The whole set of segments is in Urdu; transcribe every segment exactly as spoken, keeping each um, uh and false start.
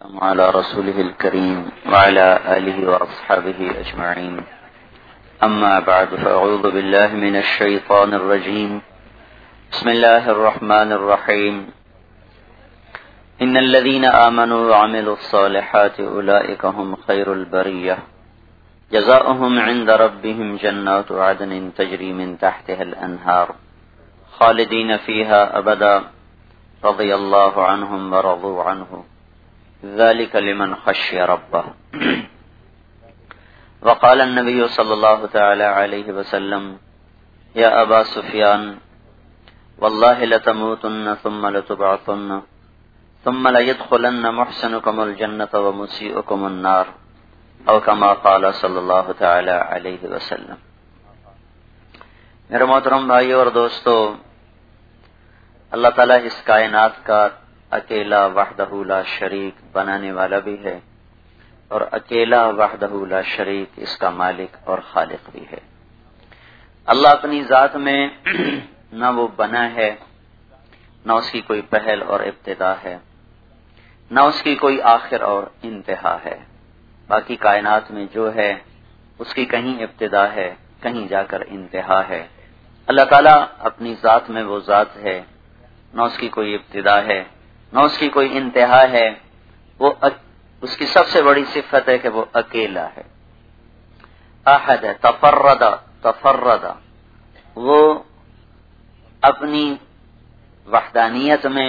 على رسوله الكريم وعلى آله وأصحابه أجمعين. أما بعد فأعوذ بالله من الشيطان الرجيم. بسم الله الرحمن الرحيم. إن الذين آمنوا وعملوا الصالحات أولئك هم خير البرية جزاؤهم عند ربهم جنات عدن تجري من تحتها الأنهار خالدين فيها أبدا رضي الله عنهم ورضوا عنه ذلك لمن خشي ربه. وقال النبي صلى الله تعالى عليه وسلم يا أبا سفيان والله لتموتن ثم لتبعثن ثم ليدخلن محسنكم الجنة ومسيئكم النار او كما قال صلی اللہ تعالی علیہ وسلم. میرے محترم بھائیو اور دوستو، اللہ تعالیٰ اس کائنات کا اکیلا وحدہ لا شریک بنانے والا بھی ہے اور اکیلا وحدہ لا شریک اس کا مالک اور خالق بھی ہے. اللہ اپنی ذات میں نہ وہ بنا ہے، نہ اس کی کوئی پہل اور ابتدا ہے، نہ اس کی کوئی آخر اور انتہا ہے. باقی کائنات میں جو ہے اس کی کہیں ابتدا ہے، کہیں جا کر انتہا ہے. اللہ تعالیٰ اپنی ذات میں وہ ذات ہے، نہ اس کی کوئی ابتدا ہے، نہ اس کی کوئی انتہا ہے. وہ اس کی سب سے بڑی صفت ہے کہ وہ اکیلا ہے، احد ہے، تفرد تفرد وہ اپنی وحدانیت میں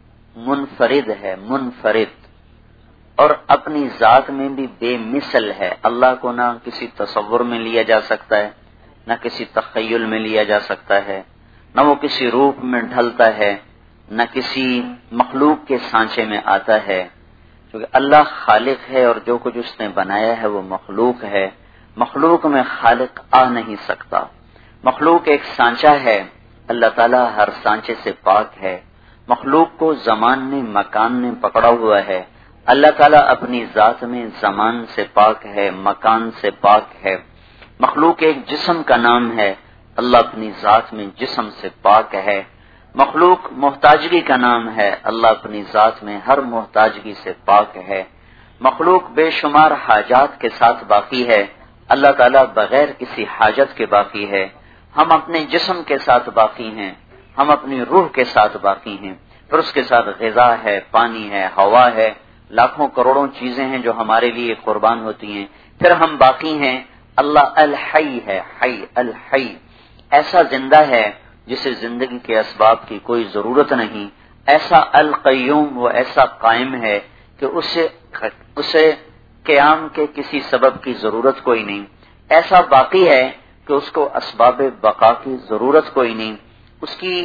منفرد ہے، منفرد، اور اپنی ذات میں بھی بے مثل ہے. اللہ کو نہ کسی تصور میں لیا جا سکتا ہے، نہ کسی تخیل میں لیا جا سکتا ہے، نہ وہ کسی روپ میں ڈھلتا ہے، نہ کسی مخلوق کے سانچے میں آتا ہے. کیونکہ اللہ خالق ہے اور جو کچھ اس نے بنایا ہے وہ مخلوق ہے. مخلوق میں خالق آ نہیں سکتا. مخلوق ایک سانچہ ہے، اللہ تعالیٰ ہر سانچے سے پاک ہے. مخلوق کو زمان نے مکان نے پکڑا ہوا ہے. اللہ تعالیٰ اپنی ذات میں زمان سے پاک ہے، مکان سے پاک ہے. مخلوق ایک جسم کا نام ہے، اللہ اپنی ذات میں جسم سے پاک ہے. مخلوق محتاجگی کا نام ہے، اللہ اپنی ذات میں ہر محتاجگی سے پاک ہے. مخلوق بے شمار حاجات کے ساتھ باقی ہے، اللہ تعالیٰ بغیر کسی حاجت کے باقی ہے. ہم اپنے جسم کے ساتھ باقی ہیں، ہم اپنی روح کے ساتھ باقی ہیں، پھر اس کے ساتھ غذا ہے، پانی ہے، ہوا ہے، لاکھوں کروڑوں چیزیں ہیں جو ہمارے لیے قربان ہوتی ہیں. پھر ہم باقی ہیں. اللہ الحی ہے، حی الحی، ایسا زندہ ہے جسے زندگی کے اسباب کی کوئی ضرورت نہیں. ایسا القیوم، وہ ایسا قائم ہے کہ اسے اسے قیام کے کسی سبب کی ضرورت کوئی نہیں. ایسا باقی ہے کہ اس کو اسباب بقا کی ضرورت کوئی نہیں. اس کی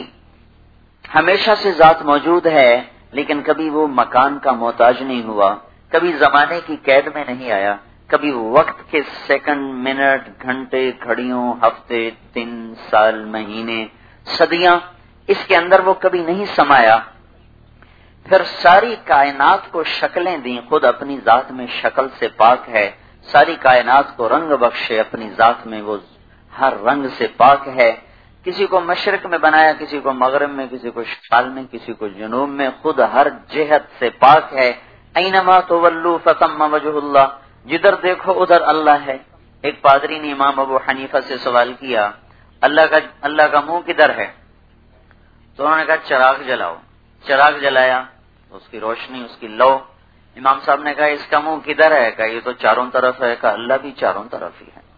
ہمیشہ سے ذات موجود ہے، لیکن کبھی وہ مکان کا محتاج نہیں ہوا، کبھی زمانے کی قید میں نہیں آیا، کبھی وقت کے سیکنڈ، منٹ، گھنٹے، گھڑیوں، ہفتے، دن، سال، مہینے، صدیاں اس کے اندر وہ کبھی نہیں سمایا. پھر ساری کائنات کو شکلیں دیں، خود اپنی ذات میں شکل سے پاک ہے. ساری کائنات کو رنگ بخشے، اپنی ذات میں وہ ہر رنگ سے پاک ہے. کسی کو مشرق میں بنایا، کسی کو مغرب میں، کسی کو شمال میں، کسی کو جنوب میں، خود ہر جہت سے پاک ہے. اینما تولوا فثم وجہ اللہ، جدھر دیکھو ادھر اللہ ہے. ایک پادری نے امام ابو حنیفہ سے سوال کیا، اللہ کا اللہ کا منہ کدھر ہے؟ تو انہوں نے کہا چراغ جلاؤ. چراغ جلایا، اس کی روشنی، اس کی لو. امام صاحب نے کہا اس کا منہ کدھر ہے؟ کہا یہ تو چاروں طرف ہے. کہا اللہ بھی چاروں طرف ہی ہے.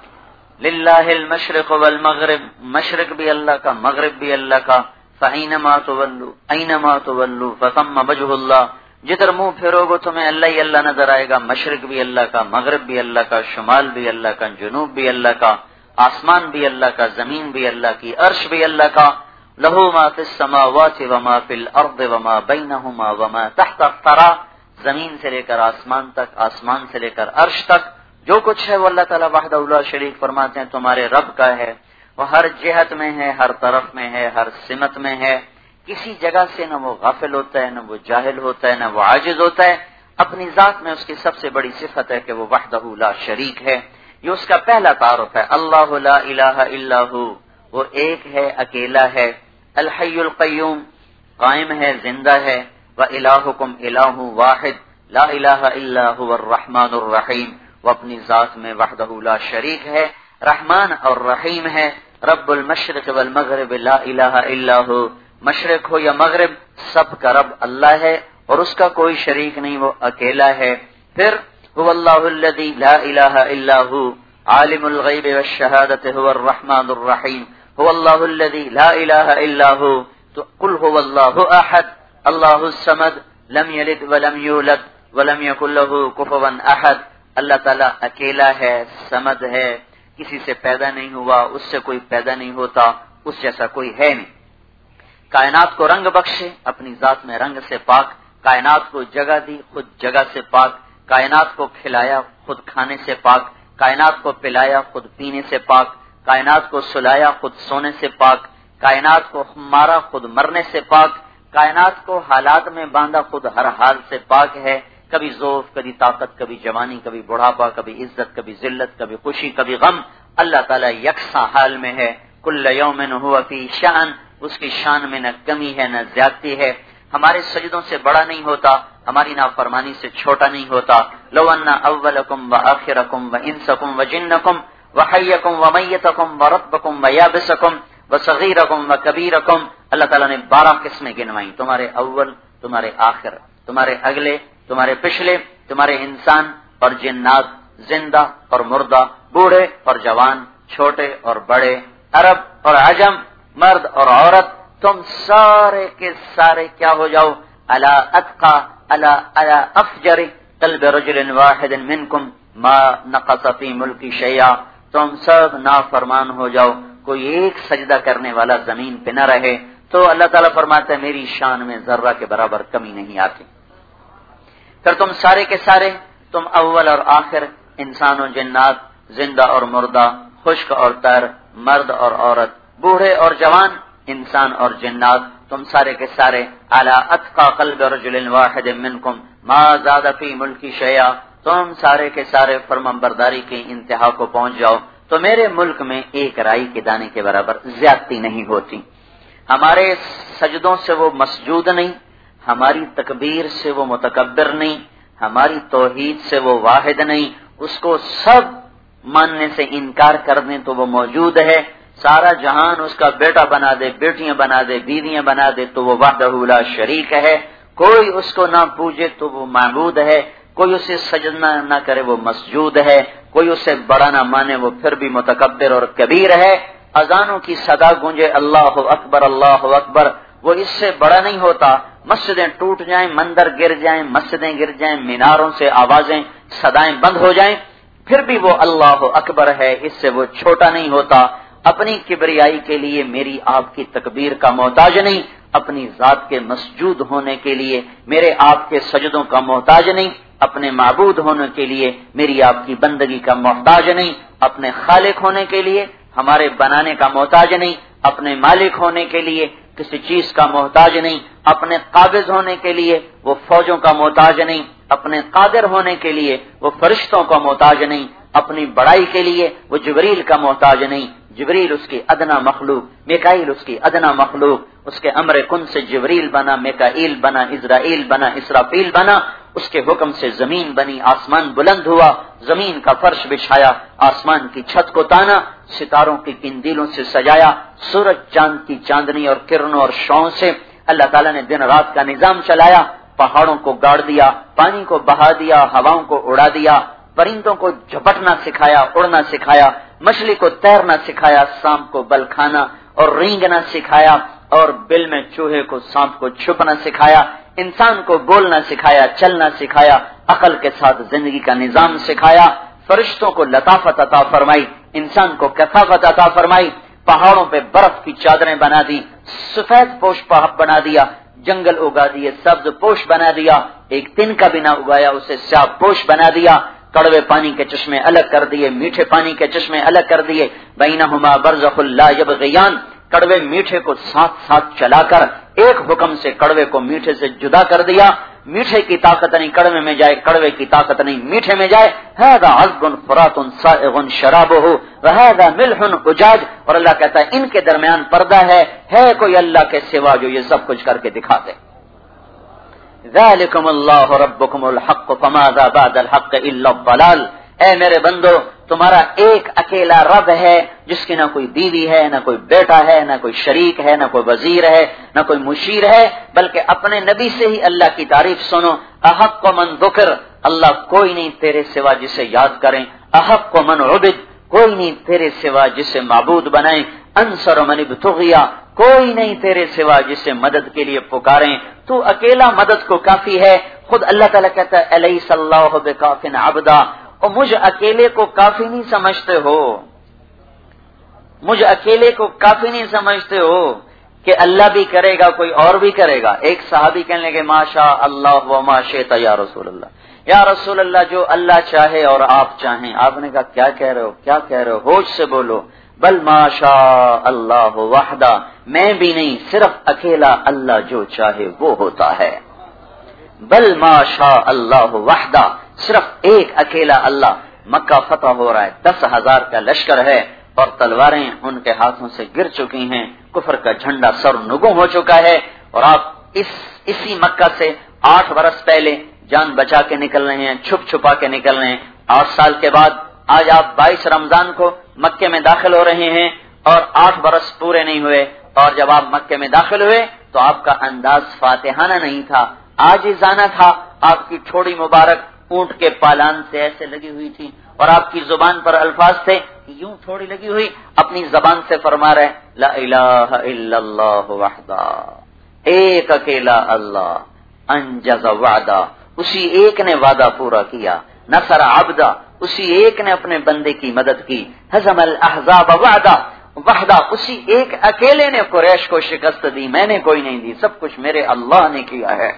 للہ المشرق والمغرب، مشرق بھی اللہ کا، مغرب بھی اللہ کا. فاینما تولوا اینما تولوا فثم وجہ اللہ، جدھر منہ پھیرو گے تمہیں اللہ ہی اللہ نظر آئے گا. مشرق بھی اللہ کا، مغرب بھی اللہ کا، شمال بھی اللہ کا، جنوب بھی اللہ کا، آسمان بھی اللہ کا، زمین بھی اللہ کی، عرش بھی اللہ کا. لہ ما فی السماوات وما فی الارض وما بینہما وما تحت الثری، زمین سے لے کر آسمان تک، آسمان سے لے کر عرش تک جو کچھ ہے وہ اللہ تعالیٰ وحدہ لا شریک فرماتے ہیں تمہارے رب کا ہے. وہ ہر جہت میں ہے، ہر طرف میں ہے، ہر سمت میں ہے. کسی جگہ سے نہ وہ غافل ہوتا ہے، نہ وہ جاہل ہوتا ہے، نہ وہ عاجز ہوتا ہے. اپنی ذات میں اس کی سب سے بڑی صفت ہے کہ وہ وحدہ لا شریک ہے. یہ اس کا پہلا تعارف ہے. اللہ لا الہ الا ہو، وہ ایک ہے، اکیلا ہے. الحی القیوم، قائم ہے، زندہ ہے. وَإِلَٰهُكُمْ إِلَٰهٌ وَاحِدٌ، لا الہ الا هو الرحمن الرحیم، وہ اپنی ذات میں وحدہ لا شریک ہے، رحمان اور رحیم ہے۔ رب المشرق والمغرب لا الہ الا هو، مشرق ہو یا مغرب سب کا رب اللہ ہے اور اس کا کوئی شریک نہیں، وہ اکیلا ہے۔ پھر هو اللہ الذی لا الہ الا هو عالم الغیب والشہادۃ هو الرحمن الرحیم، هو اللہ الذی لا الہ الا هو، تو قل هو اللہ احد اللہ الصمد لم یلد ولم یولد ولم یکن له کفوا احد، اللہ تعالیٰ اکیلا ہے، صمد ہے، کسی سے پیدا نہیں ہوا، اس سے کوئی پیدا نہیں ہوتا، اس جیسا کوئی ہے نہیں۔ کائنات کو رنگ بخشے، اپنی ذات میں رنگ سے پاک، کائنات کو جگہ دی، خود جگہ سے پاک، کائنات کو کھلایا، خود کھانے سے پاک، کائنات کو پلایا، خود پینے سے پاک، کائنات کو سلایا، خود سونے سے پاک، کائنات کو مارا، خود مرنے سے پاک، کائنات کو حالات میں باندھا، خود ہر حال سے پاک ہے، کبھی ذوف، کبھی طاقت، کبھی جوانی، کبھی بڑھاپا، کبھی عزت، کبھی ذلت، کبھی خوشی، کبھی غم، اللہ تعالیٰ یکساں حال میں ہے۔ کل یوم ہو فی شأن، اس کی شان میں نہ کمی ہے نہ زیادتی ہے، ہمارے سجدوں سے بڑا نہیں ہوتا، ہماری نافرمانی سے چھوٹا نہیں ہوتا۔ لو ان اولکم وآخرکم وانسکم وجنکم وحیکم ومیتکم ورطبکم ویابسکم وصغیرکم وکبیرکم، اللہ تعالیٰ نے بارہ قسمیں گنوائیں، تمہارے اول، تمہارے آخر، تمہارے اگلے، تمہارے پچھلے، تمہارے انسان اور جنات، زندہ اور مردہ، بوڑھے اور جوان، چھوٹے اور بڑے، عرب اور عجم، مرد اور عورت، تم سارے کے سارے کیا ہو جاؤ، الا اتقى الا الا افجر قلب رجل واحد منکم ما نقص فی ملکی شیئا، تم سب نافرمان ہو جاؤ، کوئی ایک سجدہ کرنے والا زمین پہ نہ رہے، تو اللہ تعالیٰ فرماتا ہے میری شان میں ذرہ کے برابر کمی نہیں آتی۔ پھر تم سارے کے سارے، تم اول اور آخر، انسان و جنات، زندہ اور مردہ، خشک اور تر، مرد اور عورت، بوڑھے اور جوان، انسان اور جنات، تم سارے کے سارے علی اتقى قلب رجل واحد منکم ما زاد فی ملکی شیئا، تم سارے کے سارے فرمانبرداری کی انتہا کو پہنچ جاؤ تو میرے ملک میں ایک رائی کے دانے کے برابر زیادتی نہیں ہوتی۔ ہمارے سجدوں سے وہ مسجود نہیں، ہماری تکبیر سے وہ متکبر نہیں، ہماری توحید سے وہ واحد نہیں، اس کو سب ماننے سے انکار کر دیں تو وہ موجود ہے، سارا جہان اس کا بیٹا بنا دے، بیٹیاں بنا دے، بیویاں بنا دے تو وہ وحدہ لا شریک ہے، کوئی اس کو نہ پوجے تو وہ معبود ہے، کوئی اسے سجدہ نہ کرے وہ مسجود ہے، کوئی اسے بڑا نہ مانے وہ پھر بھی متکبر اور کبیر ہے۔ اذانوں کی صدا گونجے اللہ اکبر اللہ اکبر، وہ اس سے بڑا نہیں ہوتا، مسجدیں ٹوٹ جائیں، مندر گر جائیں، مسجدیں گر جائیں، میناروں سے آوازیں صدائیں بند ہو جائیں، پھر بھی وہ اللہ اکبر ہے، اس سے وہ چھوٹا نہیں ہوتا۔ اپنی کبریائی کے لیے میری آپ کی تکبیر کا محتاج نہیں، اپنی ذات کے مسجود ہونے کے لیے میرے آپ کے سجدوں کا محتاج نہیں، اپنے معبود ہونے کے لیے میری آپ کی بندگی کا محتاج نہیں، اپنے خالق ہونے کے لیے ہمارے بنانے کا محتاج نہیں، اپنے مالک ہونے کے لیے کسی چیز کا محتاج نہیں، اپنے قابض ہونے کے لیے وہ فوجوں کا محتاج نہیں، اپنے قادر ہونے کے لیے وہ فرشتوں کا محتاج نہیں، اپنی بڑائی کے لیے وہ جبریل کا محتاج نہیں، جبریل اس کی ادنا مخلوق، میکائیل اس کی ادنا مخلوق، اس کے امر کن سے جبریل بنا، میکائیل بنا، اسرائیل بنا، اسرافیل بنا، اس کے حکم سے زمین بنی، آسمان بلند ہوا، زمین کا فرش بچھایا، آسمان کی چھت کو تانا، ستاروں کی قندیلوں سے سجایا، سورج چاند کی چاندنی اور کرنوں اور شعاؤں سے اللہ تعالیٰ نے دن رات کا نظام چلایا، پہاڑوں کو گاڑ دیا، پانی کو بہا دیا، ہواؤں کو اڑا دیا، پرندوں کو جھپٹنا سکھایا، اڑنا سکھایا، مچھلی کو تیرنا سکھایا، سانپ کو بل کھانا اور رینگنا سکھایا، اور بل میں چوہے کو سانپ کو چھپنا سکھایا، انسان کو بولنا سکھایا، چلنا سکھایا، عقل کے ساتھ زندگی کا نظام سکھایا، فرشتوں کو لطافت عطا فرمائی، انسان کو کثافت عطا فرمائی، پہاڑوں پہ برف کی چادریں بنا دی، سفید پوش بنا دیا، جنگل اگا دیے، سبز پوش بنا دیا، ایک تن کا بھی نہ اگایا اسے سیاہ پوش بنا دیا، کڑوے پانی کے چشمے الگ کر دیے، میٹھے پانی کے چشمے الگ کر دیے، بینہما برزخ لا یبغیان، کڑوے میٹھے کو ساتھ ساتھ چلا کر ایک حکم سے کڑوے کو میٹھے سے جدا کر دیا، میٹھے کی طاقت نہیں کڑوے میں جائے، کڑوے کی طاقت نہیں میٹھے میں جائے، ھذا عذب فرات سائغ شرابہ وھذا ملح اجاج، اور اللہ کہتا ہے ان کے درمیان پردہ ہے، ہے کوئی اللہ کے سوا جو یہ سب کچھ کر کے دکھا دے۔ ذالکم اللہ ربکم الحق فماذا بعد الحق الا الضلال، اے میرے بندو تمہارا ایک اکیلا رب ہے جس کی نہ کوئی بیوی ہے، نہ کوئی بیٹا ہے، نہ کوئی شریک ہے، نہ کوئی وزیر ہے، نہ کوئی مشیر ہے، بلکہ اپنے نبی سے ہی اللہ کی تعریف سنو۔ احق من ذکر، اللہ کوئی نہیں تیرے سوا جسے یاد کریں، احق من عبد، کوئی نہیں تیرے سوا جسے معبود بنائیں، انصر من ابتغیا، کوئی نہیں تیرے سوا جسے مدد کے لیے پکاریں، تو اکیلا مدد کو کافی ہے۔ خود اللہ تعالیٰ کہتا ہے الیس اللہ بکاف عبدا، اور مجھ اکیلے کو کافی نہیں سمجھتے ہو، مجھ اکیلے کو کافی نہیں سمجھتے ہو کہ اللہ بھی کرے گا کوئی اور بھی کرے گا۔ ایک صحابی کہنے لگے ما شاء اللہ و ما شئت یا رسول اللہ، یا رسول اللہ جو اللہ چاہے اور آپ چاہیں۔ آپ نے کہا کیا کہہ رہے ہو، کیا کہہ رہے ہو، ہوش سے بولو۔ بل ما شاء اللہ وحدہ، میں بھی نہیں، صرف اکیلا اللہ جو چاہے وہ ہوتا ہے۔ بل ما شاء اللہ وحدہ، صرف ایک اکیلا اللہ۔ مکہ فتح ہو رہا ہے، دس ہزار کا لشکر ہے اور تلواریں ان کے ہاتھوں سے گر چکی ہیں، کفر کا جھنڈا سر نگوں ہو چکا ہے، اور آپ اس اسی مکہ سے آٹھ برس پہلے جان بچا کے نکل رہے ہیں، چھپ چھپا کے نکل رہے ہیں۔ آٹھ سال کے بعد آج آپ بائیس رمضان کو مکے میں داخل ہو رہے ہیں اور آٹھ برس پورے نہیں ہوئے، اور جب آپ مکے میں داخل ہوئے تو آپ کا انداز فاتحانہ نہیں تھا، عاجزانہ تھا۔ آپ کی ٹھوڑی مبارک اونٹ کے پالان سے ایسے لگی ہوئی تھی، اور آپ کی زبان پر الفاظ تھے یوں تھوڑی لگی ہوئی، اپنی زبان سے فرما رہے لا الہ الا اللہ وحدہ، ایک اکیلا اللہ، انجز وعدہ، اسی ایک نے وعدہ پورا کیا، نصر عبدہ، اسی ایک نے اپنے بندے کی مدد کی، ہزم الاحزاب وعدہ وحدہ، اسی ایک اکیلے نے قریش کو شکست دی، میں نے کوئی نہیں دی، سب کچھ میرے اللہ نے کیا ہے۔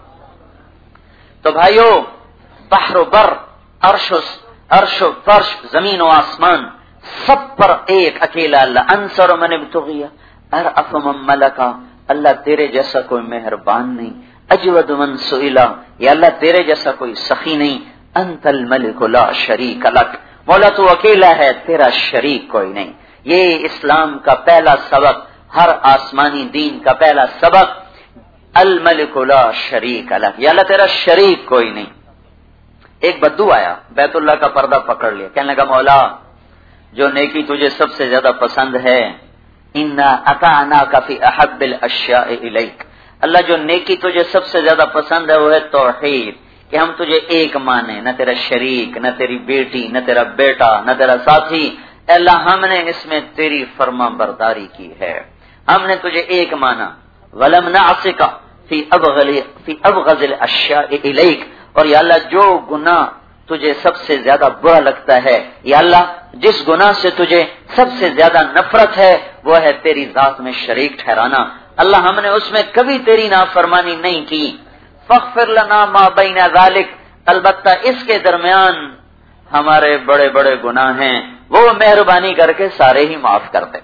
تو بھائیو، بحر و بر، عرش و عرش و فرش، زمین و آسمان، سب پر ایک اکیلا اللہ۔ انصر من ابتغیا ارأف من ملکا، اللہ تیرے جیسا کوئی مہربان نہیں۔ اجود من سئلا، یا اللہ تیرے جیسا کوئی سخی نہیں۔ انت الملک لا شریک لک، مولا تو اکیلا ہے، تیرا شریک کوئی نہیں۔ یہ اسلام کا پہلا سبق، ہر آسمانی دین کا پہلا سبق، الملک لا شریک لک، یا اللہ تیرا شریک کوئی نہیں۔ ایک بدو آیا، بیت اللہ کا پردہ پکڑ لیا، کہنے لگا مولا جو نیکی تجھے سب سے زیادہ پسند ہے، انا اطعناک فی احب الاشیاء الیک، اللہ جو نیکی تجھے سب سے زیادہ پسند ہے وہ ہے توحید، کہ ہم تجھے ایک مانے، نہ تیرا شریک، نہ تیری بیٹی، نہ تیرا بیٹا، نہ تیرا ساتھی۔ اے اللہ ہم نے اس میں تیری فرما برداری کی ہے، ہم نے تجھے ایک مانا۔ ولم نعصک فی ابغض فی ابغض الاشیاء الیک، اور یا اللہ جو گناہ تجھے سب سے زیادہ برا لگتا ہے، یا اللہ جس گناہ سے تجھے سب سے زیادہ نفرت ہے وہ ہے تیری ذات میں شریک ٹھہرانا، اللہ ہم نے اس میں کبھی تیری نافرمانی نہیں کی۔ فاغفر لنا ما بین ذلک، البتہ اس کے درمیان ہمارے بڑے بڑے گناہ ہیں، وہ مہربانی کر کے سارے ہی معاف کر دے۔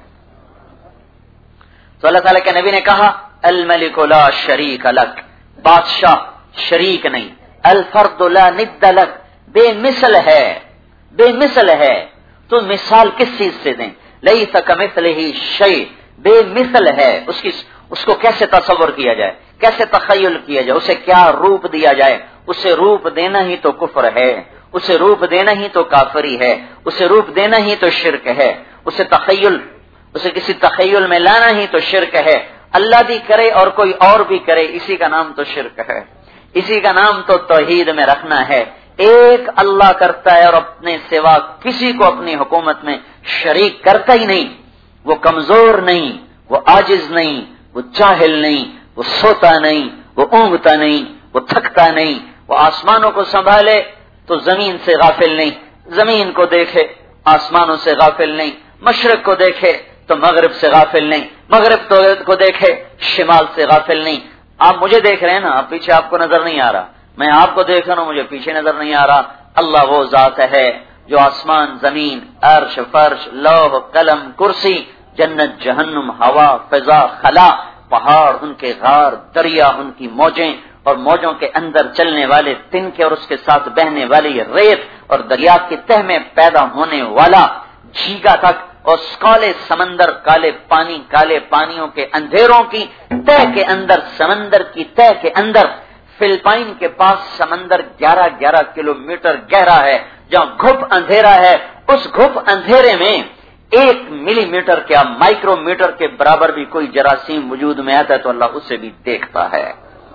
تو اللہ تعالیٰ کے نبی نے کہا الملک لا شریک لک، بادشاہ شریک نہیں، الفرد لا ند لک، بے مثل ہے، بے مثل ہے۔ تو مثال کس چیز سے دیں؟ لیس کمثلہ شیء، بے مثل ہے، اس کی اس کو کیسے تصور کیا جائے، کیسے تخیل کیا جائے، اسے کیا روپ دیا جائے؟ اسے روپ دینا ہی تو کفر ہے، اسے روپ دینا ہی تو کافری ہے، اسے روپ دینا ہی تو شرک ہے، اسے تخیل اسے کسی تخیل میں لانا ہی تو شرک ہے۔ اللہ بھی کرے اور کوئی اور بھی کرے، اسی کا نام تو شرک ہے، اسی کا نام تو توحید میں رکھنا ہے۔ ایک اللہ کرتا ہے اور اپنے سوا کسی کو اپنی حکومت میں شریک کرتا ہی نہیں۔ وہ کمزور نہیں، وہ عاجز نہیں، وہ جاہل نہیں، وہ سوتا نہیں، وہ اونگتا نہیں، وہ تھکتا نہیں، وہ آسمانوں کو سنبھالے تو زمین سے غافل نہیں، زمین کو دیکھے آسمانوں سے غافل نہیں، مشرق کو دیکھے تو مغرب سے غافل نہیں، مغرب کو دیکھے شمال سے غافل نہیں۔ آپ مجھے دیکھ رہے ہیں نا، آپ پیچھے آپ کو نظر نہیں آ رہا، میں آپ کو دیکھ رہا ہوں مجھے پیچھے نظر نہیں آ رہا۔ اللہ وہ ذات ہے جو آسمان، زمین، عرش، فرش، لوح، قلم، کرسی، جنت، جہنم، ہوا، فضا، خلا، پہاڑ، ان کے غار، دریا، ان کی موجیں اور موجوں کے اندر چلنے والے تنکے اور اس کے ساتھ بہنے والی ریت اور دریا کی تہ میں پیدا ہونے والا جھیگا تک، اور کالے سمندر، کالے پانی، کالے پانیوں کے اندھیروں کی تہ کے اندر، سمندر کی تہ کے اندر فلپائن کے پاس سمندر گیارہ گیارہ کلومیٹر گہرا ہے، جہاں گھپ اندھیرا ہے، اس گھپ اندھیرے میں ایک ملی میٹر کیا مائکرو میٹر کے برابر بھی کوئی جراثیم وجود میں آتا ہے تو اللہ اسے بھی دیکھتا ہے۔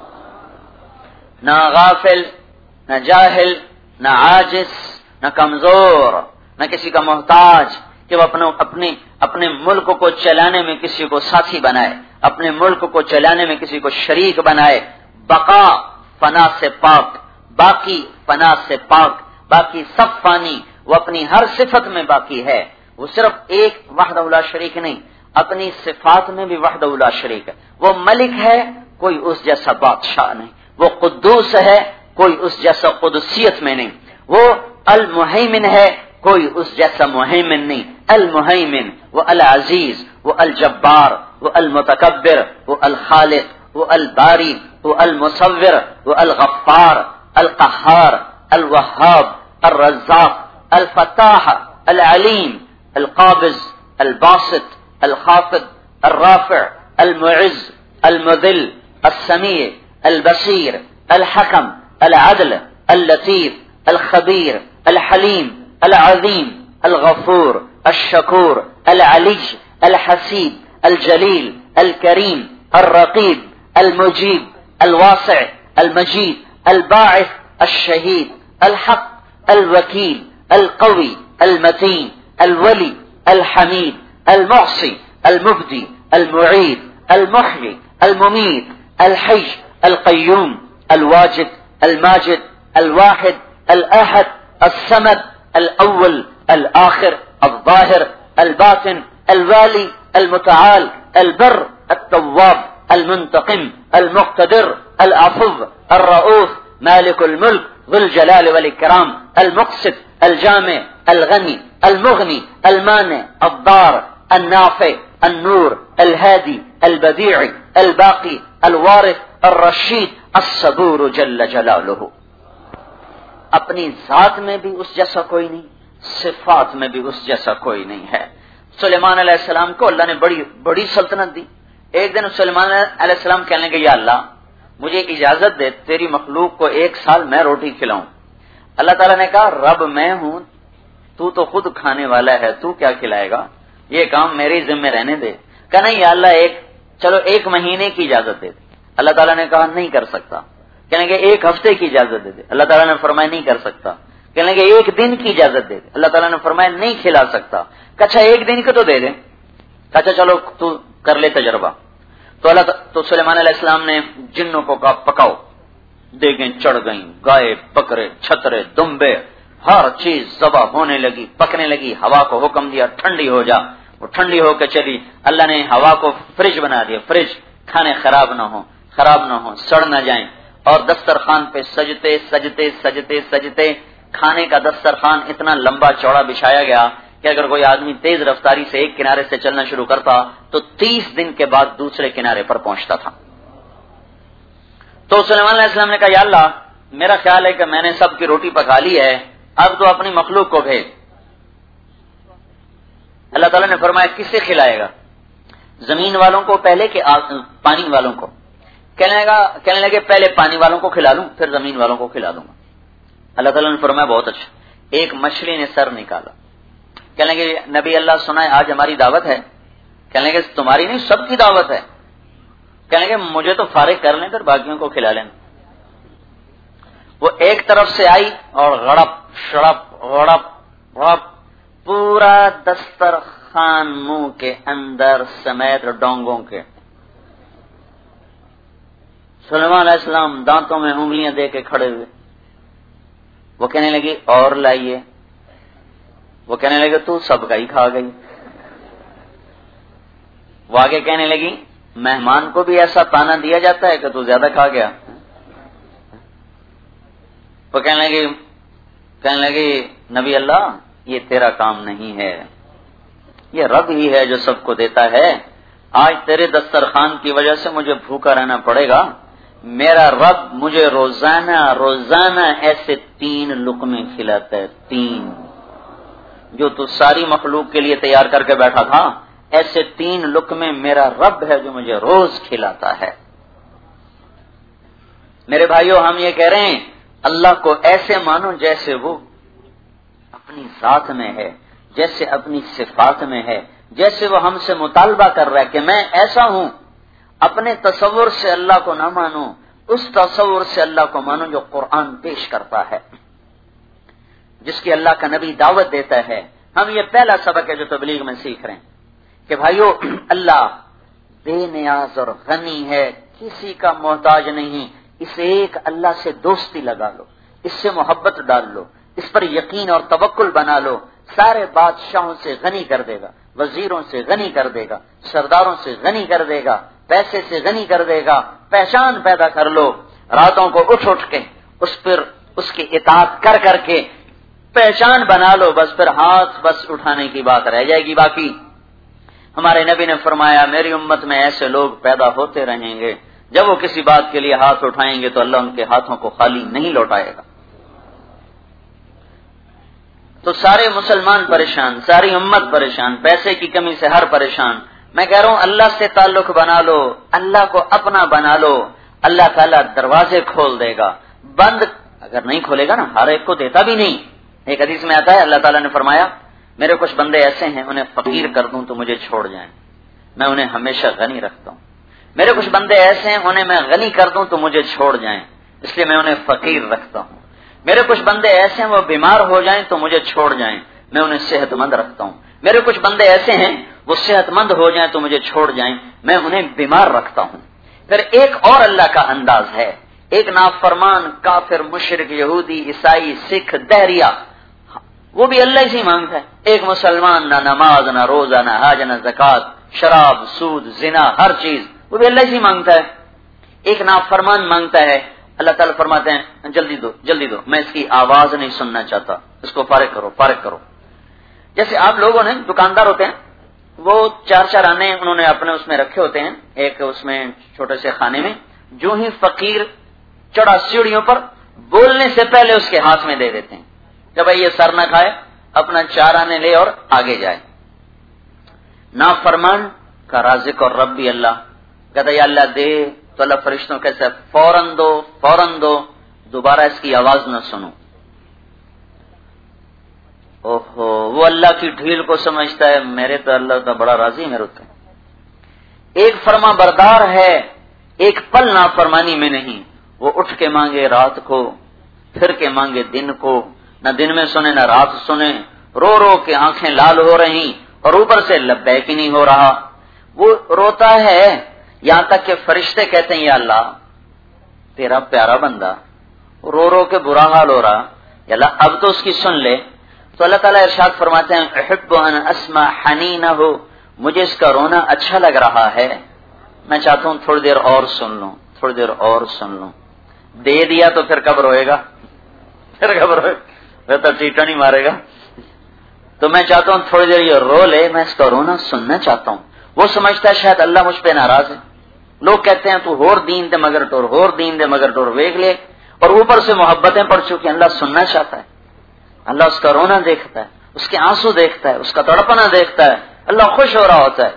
نہ غافل، نہ جاہل، نہ عاجز، نہ کمزور، نہ کسی کا محتاج کہ وہ اپنے اپنے اپنے ملک کو چلانے میں کسی کو ساتھی بنائے، اپنے ملک کو چلانے میں کسی کو شریک بنائے۔ بقا فنا سے پاک، باقی فنا سے پاک، باقی سب فانی، وہ اپنی ہر صفت میں باقی ہے۔ وہ صرف ایک وحدہ لا شریک نہیں، اپنی صفات میں بھی وحدہ لا شریک ہے۔ وہ ملک ہے، کوئی اس جیسا بادشاہ نہیں۔ وہ قدوس ہے، کوئی اس جیسا قدسیت میں نہیں۔ وہ المہیمن ہے، کوئی اس جیسا مہیمن نہیں۔ المہیمن، وہ العزیز، وہ الجبار، وہ المتکبر، وہ الخالق، وہ الباری، وہ المصور، وہ الغفار، القہار، الوہاب، الرزاق، الفتاح، العلیم، القابض، الباسط، الخافض، الرافع، المعز، المذل، السمیع، البصیر، الحکم، العدل، اللطیف، الخبیر، الحلیم، العظیم، الغفور، الشکور، العلی، الحسیب، الجلیل، الکریم، الرقیب، المجیب، الواسع، المجید، الباعث، الشہید، الحق، الوکیل، القوی، المتین، الولی، الحمید، المعصی، المبدی، المعید، المحیی، الممید، الحی، القیوم، الواجد، الماجد، الواحد، الاحد، الصمد، الاول، الآخر، الظاہر، الباطن، الوالی، المتعال، البر، التواب، المنتقم، المقتدر، العفو، الرؤوف، مالک الملک، ذو الجلال والاکرام، المقسط، الجامع، الغنی، المغنی، المانع، الضار، النافع، النور، الهادي، البديع، الباقي، الوارث، الرشید، الصبور جل جلالہ۔ اپنی ذات میں بھی اس جیسا کوئی نہیں، صفات میں بھی اس جیسا کوئی نہیں ہے۔ سلیمان علیہ السلام کو اللہ نے بڑی بڑی سلطنت دی۔ ایک دن سلیمان علیہ السلام کہنے لگے یا اللہ مجھے اجازت دے تیری مخلوق کو ایک سال میں روٹی کھلاؤں۔ اللہ تعالیٰ نے کہا رب میں ہوں، تو تو خود کھانے والا ہے، تو کیا کھلائے گا، یہ کام میرے ذمہ رہنے دے۔ کہا نہیں یا اللہ ایک چلو ایک مہینے کی اجازت دے دے۔ اللہ تعالیٰ نے کہا نہیں کر سکتا۔ کہنے لگے ایک ہفتے کی اجازت دے دے۔ اللہ تعالیٰ نے فرمایا نہیں کر سکتا۔ کہنے لگے ایک دن کی اجازت دے دے۔ اللہ تعالیٰ نے فرمایا نہیں کھلا سکتا۔ کہا ایک دن کی تو دے دے۔ کہا چلو تو کر لے تجربہ۔ تو اللہ تو سلیمان علیہ السلام نے جنوں کو کہا پکاؤ، دیگیں چڑھ گئیں، گائے، بکرے، چھترے، دمبے، ہر چیز ذبح ہونے لگی، پکنے لگی۔ ہوا کو حکم دیا ٹھنڈی ہو جا، وہ ٹھنڈی ہو کے چلی۔ اللہ نے ہوا کو فریج بنا دیا، فریج، کھانے خراب نہ ہو، خراب نہ ہو، سڑ نہ جائیں۔ اور دسترخوان پہ سجتے سجتے سجتے سجتے کھانے کا دسترخوان اتنا لمبا چوڑا بچھایا گیا کہ اگر کوئی آدمی تیز رفتاری سے ایک کنارے سے چلنا شروع کرتا تو تیس دن کے بعد دوسرے کنارے پر پہنچتا تھا۔ تو سلیمان علیہ السلام نے کہا یا اللہ میرا خیال ہے کہ میں نے سب کی روٹی پکا لی ہے، اب تو اپنی مخلوق کو بھیج۔ اللہ تعالیٰ نے فرمایا کس سے کھلائے گا؟ زمین والوں کو پہلے کہ پانی والوں کو؟ کہنے لگا کہنے لگے پہلے پانی والوں کو کھلا لوں پھر زمین والوں کو کھلا دوں گا۔ اللہ تعالیٰ نے فرمایا بہت اچھا۔ ایک مچھلی نے سر نکالا، کہنے لگے نبی اللہ سنا ہے آج ہماری دعوت ہے؟ کہنے لگے تمہاری نہیں سب کی دعوت ہے۔ کہنے لگے مجھے تو فارغ کر لیں پھر باقیوں کو کھلا لینا۔ وہ ایک طرف سے آئی اور غڑپ شڑپ غڑپ غڑپ پورا دسترخوان منہ کے اندر سمیت ڈونگوں کے۔ سلیمان علیہ السلام دانتوں میں انگلیاں دے کے کھڑے ہوئے۔ وہ کہنے لگی اور لائیے۔ وہ کہنے لگے تو سب کا ہی کھا گئی۔ وہ آگے کہنے لگی مہمان کو بھی ایسا تانا دیا جاتا ہے کہ تو زیادہ کھا گیا۔ وہ کہنے لگی کہنے لگی نبی اللہ یہ تیرا کام نہیں ہے، یہ رب ہی ہے جو سب کو دیتا ہے۔ آج تیرے دسترخوان کی وجہ سے مجھے بھوکا رہنا پڑے گا۔ میرا رب مجھے روزانہ روزانہ ایسے تین لقمے کھلاتا ہے، تین جو تو ساری مخلوق کے لیے تیار کر کے بیٹھا تھا، ایسے تین لقمے میرا رب ہے جو مجھے روز کھلاتا ہے۔ میرے بھائیوں ہم یہ کہہ رہے ہیں اللہ کو ایسے مانو جیسے وہ اپنی ذات میں ہے، جیسے اپنی صفات میں ہے، جیسے وہ ہم سے مطالبہ کر رہا ہے کہ میں ایسا ہوں۔ اپنے تصور سے اللہ کو نہ مانو، اس تصور سے اللہ کو مانو جو قرآن پیش کرتا ہے، جس کی اللہ کا نبی دعوت دیتا ہے۔ ہم یہ پہلا سبق ہے جو تبلیغ میں سیکھ رہے ہیں کہ بھائیو اللہ بے نیاز اور غنی ہے، کسی کا محتاج نہیں۔ اس ایک اللہ سے دوستی لگا لو، اس سے محبت ڈال لو، اس پر یقین اور توکل بنا لو، سارے بادشاہوں سے غنی کر دے گا، وزیروں سے غنی کر دے گا، سرداروں سے غنی کر دے گا، پیسے سے غنی کر دے گا۔ پہچان پیدا کر لو، راتوں کو اٹھ اٹھ کے اس پر اس کی اطاعت کر کر کے پہچان بنا لو، بس پھر ہاتھ بس اٹھانے کی بات رہ جائے گی باقی۔ ہمارے نبی نے فرمایا میری امت میں ایسے لوگ پیدا ہوتے رہیں گے، جب وہ کسی بات کے لیے ہاتھ اٹھائیں گے تو اللہ ان کے ہاتھوں کو خالی نہیں لوٹائے گا۔ تو سارے مسلمان پریشان، ساری امت پریشان، پیسے کی کمی سے ہر پریشان۔ میں کہہ رہا ہوں اللہ سے تعلق بنا لو، اللہ کو اپنا بنا لو، اللہ تعالیٰ دروازے کھول دے گا۔ بند اگر نہیں کھولے گا نا، ہر ایک کو دیتا بھی نہیں۔ ایک حدیث میں آتا ہے اللہ تعالیٰ نے فرمایا میرے کچھ بندے ایسے ہیں انہیں فقیر کر دوں تو مجھے چھوڑ جائیں، میں انہیں ہمیشہ غنی رکھتا ہوں۔ میرے کچھ بندے ایسے ہیں انہیں میں غنی کر دوں تو مجھے چھوڑ جائیں، اس لیے میں انہیں فقیر رکھتا ہوں۔ میرے کچھ بندے ایسے ہیں وہ بیمار ہو جائیں تو مجھے چھوڑ جائیں، میں انہیں صحت مند رکھتا ہوں۔ میرے کچھ بندے ایسے ہیں وہ صحت مند ہو جائیں تو مجھے چھوڑ جائیں، میں انہیں بیمار رکھتا ہوں۔ پھر ایک اور اللہ کا انداز ہے، ایک نافرمان کافر مشرک یہودی عیسائی سکھ دہریہ وہ بھی اللہ ہی مانگتا ہے۔ ایک مسلمان نہ نماز نہ روزہ نہ حج نہ زکوٰۃ، شراب سود زنا ہر چیز وہ بھی اللہ ہی مانگتا ہے۔ ایک نافرمان مانگتا ہے، اللہ تعالیٰ فرماتے ہیں جلدی دو جلدی دو، میں اس کی آواز نہیں سننا چاہتا، اس کو فارغ کرو فارغ کرو۔ جیسے آپ لوگوں نے دکاندار ہوتے ہیں وہ چار چار آنے انہوں نے اپنے اس میں رکھے ہوتے ہیں، ایک اس میں چھوٹے سے خانے میں، جو ہی فقیر چڑھا سیڑھیوں پر بولنے سے پہلے اس کے ہاتھ میں دے دیتے ہیں کہ بھائی یہ سر نہ کھائے، اپنا چار آنے لے اور آگے جائے۔ نافرمان کا رازق اور رب بھی اللہ، کہتا یا اللہ دے تو اللہ فرشتوں کیسے فوراً دو فوراً دو، دوبارہ اس کی آواز نہ سنو۔ اوہو وہ اللہ کی ڈھیل کو سمجھتا ہے، میرے تو اللہ کا بڑا راضی میرے تو۔ ایک فرما بردار ہے، ایک پل نافرمانی میں نہیں، وہ اٹھ کے مانگے رات کو، پھر کے مانگے دن کو، نہ دن میں سنے نہ رات سنے، رو رو کے آنکھیں لال ہو رہی اور اوپر سے لبیک ہی نہیں ہو رہا۔ وہ روتا ہے یہاں تک کہ فرشتے کہتے ہیں یا اللہ تیرا پیارا بندہ رو رو کے برا حال ہو رہا، یا اللہ اب تو اس کی سن لے۔ تو اللہ تعالیٰ ارشاد فرماتے ہیں احب ان اسمع حنینہ، مجھے اس کا رونا اچھا لگ رہا ہے، میں چاہتا ہوں تھوڑی دیر اور سن لوں تھوڑی دیر اور سن لوں۔ دے دیا تو پھر کب روئے گا، پھر کب روئے گا، تو ٹیٹا نہیں مارے گا۔ تو میں چاہتا ہوں تھوڑی دیر یہ رو لے، میں اس کا رونا سننا چاہتا ہوں۔ وہ سمجھتا ہے شاید اللہ مجھ پہ ناراض ہے۔ لوگ کہتے ہیں تو ہور دین دے مگر ٹور ہور دین دے مگر ٹور ویک لے، اور اوپر سے محبتیں پڑ چکی، اللہ سننا چاہتا ہے، اللہ اس کا رونا دیکھتا ہے، اس کے آنسو دیکھتا ہے، اس کا تڑپنا دیکھتا ہے، اللہ خوش ہو رہا ہوتا ہے،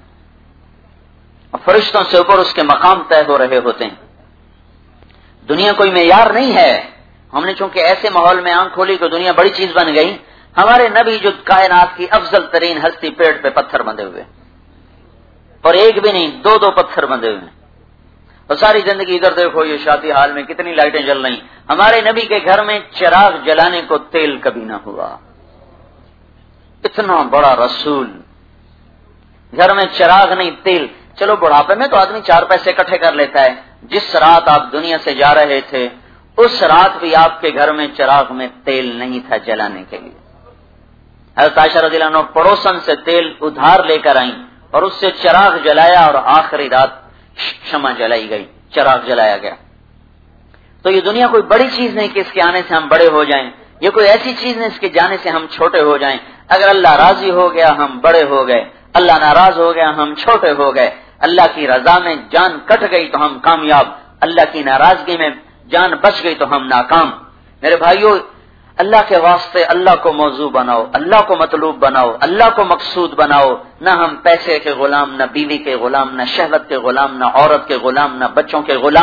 اور فرشتوں سے اوپر اس کے مقام طے ہو رہے ہوتے ہیں۔ دنیا کوئی معیار نہیں ہے، ہم نے چونکہ ایسے ماحول میں آنکھ کھولی کہ دنیا بڑی چیز بن گئی۔ ہمارے نبی جو کائنات کی افضل ترین ہستی پیڑ پہ پتھر بندھے ہوئے، اور ایک بھی نہیں دو دو پتھر بندھے ہوئے، اور ساری زندگی ادھر دیکھو یہ شادی حال میں کتنی لائٹیں جل رہی۔ ہمارے نبی کے گھر میں چراغ جلانے کو تیل کبھی نہ ہوا، اتنا بڑا رسول، گھر میں چراغ نہیں تیل۔ چلو بڑھاپے میں تو آدمی چار پیسے اکٹھے کر لیتا ہے، جس رات آپ دنیا سے جا رہے تھے اس رات بھی آپ کے گھر میں چراغ میں تیل نہیں تھا جلانے کے لیے۔ حضرت عائشہ رضی اللہ عنہ پڑوسن سے تیل ادھار لے کر آئیں اور اس سے چراغ جلایا، اور آخری رات شمع جلائی گئی، چراغ جلایا گیا۔ تو یہ دنیا کوئی بڑی چیز نہیں کہ اس کے آنے سے ہم بڑے ہو جائیں، یہ کوئی ایسی چیز نہیں اس کے جانے سے ہم چھوٹے ہو جائیں۔ اگر اللہ راضی ہو گیا ہم بڑے ہو گئے، اللہ ناراض ہو گیا ہم چھوٹے ہو گئے۔ اللہ کی رضا میں جان کٹ گئی تو ہم کامیاب، اللہ کی ناراضگی میں جان بچ گئی تو ہم ناکام۔ میرے بھائیو اللہ کے واسطے اللہ کو موضوع بناؤ، اللہ کو مطلوب بناؤ، اللہ کو مقصود بناؤ، نہ ہم پیسے کے غلام، نہ بیوی کے غلام، نہ شہوت کے غلام، نہ عورت کے غلام، نہ بچوں کے غلام،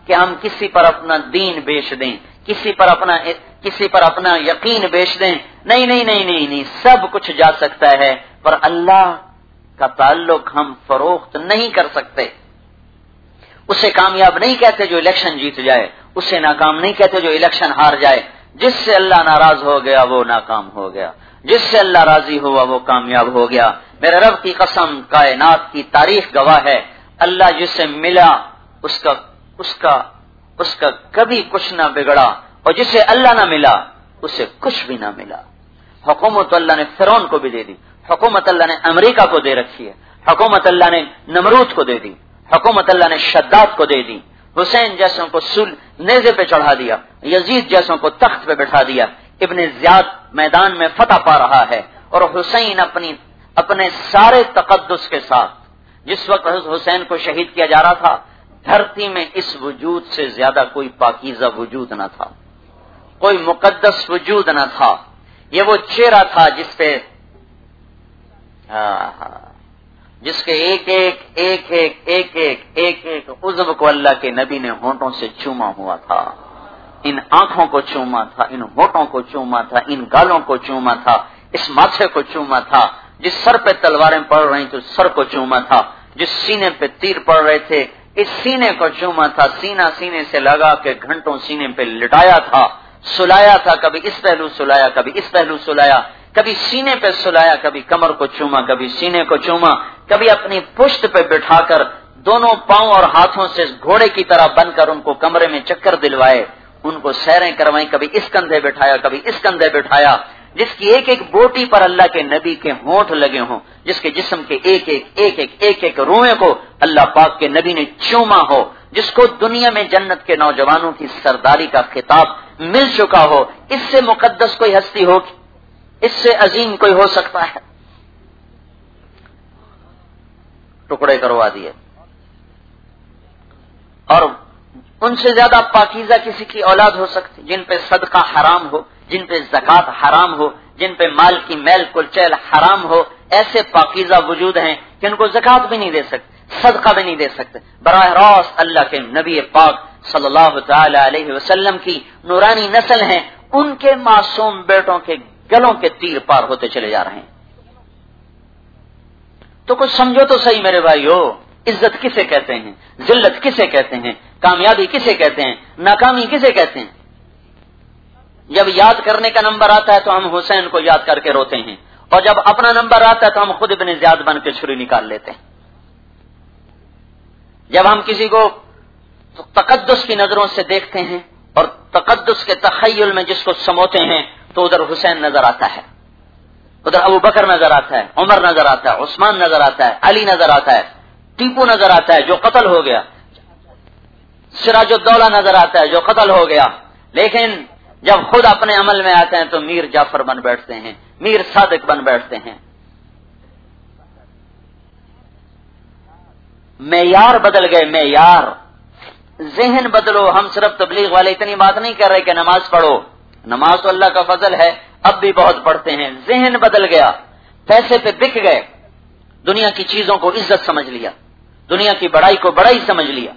کہ ہم کسی پر اپنا دین بیچ دیں، کسی پر اپنا کسی پر اپنا یقین بیچ دیں. نہیں نہیں نہیں نہیں نہیں سب کچھ جا سکتا ہے، پر اللہ کا تعلق ہم فروخت نہیں کر سکتے. اسے کامیاب نہیں کہتے جو الیکشن جیت جائے، اسے ناکام نہیں کہتے جو الیکشن ہار جائے. جس سے اللہ ناراض ہو گیا وہ ناکام ہو گیا، جس سے اللہ راضی ہوا وہ کامیاب ہو گیا. میرے رب کی قسم، کائنات کی تاریخ گواہ ہے، اللہ جسے ملا اس کا اس کا اس کا کبھی کچھ نہ بگڑا، اور جسے اللہ نہ ملا اسے کچھ بھی نہ ملا. حکومت اللہ نے فرعون کو بھی دے دی، حکومت اللہ نے امریکہ کو دے رکھی ہے، حکومت اللہ نے نمرود کو دے دی، حکومت اللہ نے شداد کو دے دی، حسین جیسوں کو سل نیزے پہ چڑھا دیا، یزید جیسوں کو تخت پہ بٹھا دیا. ابن زیاد میدان میں فتح پا رہا ہے، اور حسین اپنی اپنے سارے تقدس کے ساتھ، جس وقت حسین کو شہید کیا جا رہا تھا، دھرتی میں اس وجود سے زیادہ کوئی پاکیزہ وجود نہ تھا، کوئی مقدس وجود نہ تھا. یہ وہ چہرہ تھا جس پہ جس کے ایک ایک ایک ایک ایک ایک ایک ایک عضو کو اللہ کے نبی نے ہونٹوں سے چوما ہوا تھا. ان آنکھوں کو چوما تھا، ان ہونٹوں کو چوما تھا، ان گالوں کو چوما تھا، اس ماتھے کو چوما تھا. جس سر پہ تلواریں پڑ رہی تو سر کو چوما تھا، جس سینے پہ تیر پڑ رہے تھے اس سینے کو چوما تھا. سینہ سینے سے لگا کے گھنٹوں سینے پہ لٹایا تھا، سلایا تھا، کبھی اس پہلو سلایا، کبھی اس پہلو سلایا، کبھی سینے پہ سلایا، کبھی کمر کو چوما، کبھی سینے کو چوما، کبھی اپنی پشت پہ بٹھا کر دونوں پاؤں اور ہاتھوں سے گھوڑے کی طرح بن کر ان کو کمرے میں چکر دلوائے، ان کو سیریں کروائیں، کبھی اس کندھے بٹھایا، کبھی اس کندھے بٹھایا. جس کی ایک ایک بوٹی پر اللہ کے نبی کے ہونٹ لگے ہوں، جس کے جسم کے ایک ایک ایک ایک ایک ایک روئے کو اللہ پاک کے نبی نے چوما ہو، جس کو دنیا میں جنت کے نوجوانوں کی سرداری کا خطاب مل چکا ہو. اس سے مقدس کوئی ہستی ہو، اس سے عظیم کوئی ہو سکتا ہے؟ ٹکڑے کروا دیے. اور ان سے زیادہ پاکیزہ کسی کی اولاد ہو سکتی جن پہ صدقہ حرام ہو، جن پہ زکوٰۃ حرام ہو، جن پہ مال کی میل کلچیل حرام ہو. ایسے پاکیزہ وجود ہیں کہ ان کو زکوٰۃ بھی نہیں دے سکتے، صدقہ بھی نہیں دے سکتے. براہ راست اللہ کے نبی پاک صلی اللہ تعالی علیہ وسلم کی نورانی نسل ہیں، ان کے معصوم بیٹوں کے گلوں کے تیر پار ہوتے چلے جا رہے ہیں. تو کچھ سمجھو تو صحیح میرے بھائیو، عزت کسے کہتے ہیں، ذلت کسے کہتے ہیں، کامیابی کسے کہتے ہیں، ناکامی کسے کہتے ہیں؟ جب یاد کرنے کا نمبر آتا ہے تو ہم حسین کو یاد کر کے روتے ہیں، اور جب اپنا نمبر آتا ہے تو ہم خود ابن زیاد بن کے چھری نکال لیتے ہیں. جب ہم کسی کو تقدس کی نظروں سے دیکھتے ہیں اور تقدس کے تخیل میں جس کو سموتے ہیں تو ادھر حسین نظر آتا ہے، ادھر ابو بکر نظر آتا ہے، عمر نظر آتا ہے، عثمان نظر آتا ہے، علی نظر آتا ہے، ٹیپو نظر آتا ہے جو قتل ہو گیا، سراج الدولہ نظر آتا ہے جو قتل ہو گیا. لیکن جب خود اپنے عمل میں آتے ہیں تو میر جعفر بن بیٹھتے ہیں، میر صادق بن بیٹھتے ہیں. معیار بدل گئے، معیار، ذہن بدلو. ہم صرف تبلیغ والے اتنی بات نہیں کر رہے کہ نماز پڑھو، نماز تو اللہ کا فضل ہے، اب بھی بہت پڑھتے ہیں. ذہن بدل گیا، پیسے پہ بک گئے، دنیا کی چیزوں کو عزت سمجھ لیا، دنیا کی بڑائی کو بڑائی سمجھ لیا.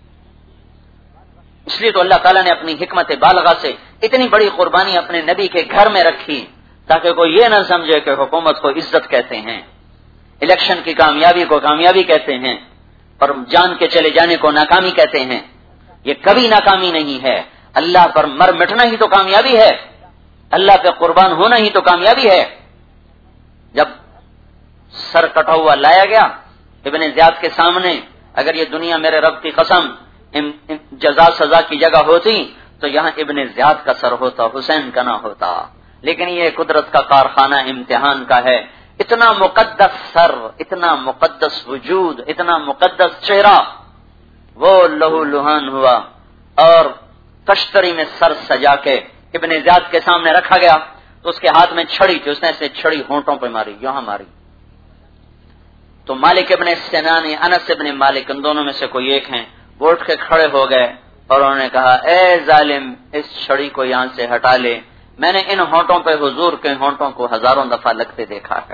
اس لیے تو اللہ تعالیٰ نے اپنی حکمت بالغہ سے اتنی بڑی قربانی اپنے نبی کے گھر میں رکھی تاکہ کوئی یہ نہ سمجھے کہ حکومت کو عزت کہتے ہیں، الیکشن کی کامیابی کو کامیابی کہتے ہیں، اور جان کے چلے جانے کو ناکامی کہتے ہیں. یہ کبھی ناکامی نہیں ہے. اللہ پر مر مٹنا ہی تو کامیابی ہے، اللہ پہ قربان ہونا ہی تو کامیابی ہے. جب سر کٹا ہوا لایا گیا ابن زیاد کے سامنے، اگر یہ دنیا میرے رب کی قسم جزا سزا کی جگہ ہوتی تو یہاں ابن زیاد کا سر ہوتا، حسین کا نہ ہوتا. لیکن یہ قدرت کا کارخانہ امتحان کا ہے. اتنا مقدس سر، اتنا مقدس وجود، اتنا مقدس چہرہ، وہ لہو لہان ہوا اور کشتری میں سر سجا کے ابن زیاد کے سامنے رکھا گیا. تو اس کے ہاتھ میں چھڑی تھی، اس نے اسے چھڑی ہونٹوں پہ ماری، یہاں ماری. تو مالک ابن سنان، انس ابن مالک، ان دونوں میں سے کوئی ایک ہیں، وہ اٹھ کے کھڑے ہو گئے اور انہوں نے کہا اے ظالم، اس چھڑی کو یہاں سے ہٹا لے، میں نے ان ہونٹوں پہ حضور کے ہونٹوں کو ہزاروں دفعہ لگتے دیکھا ہے،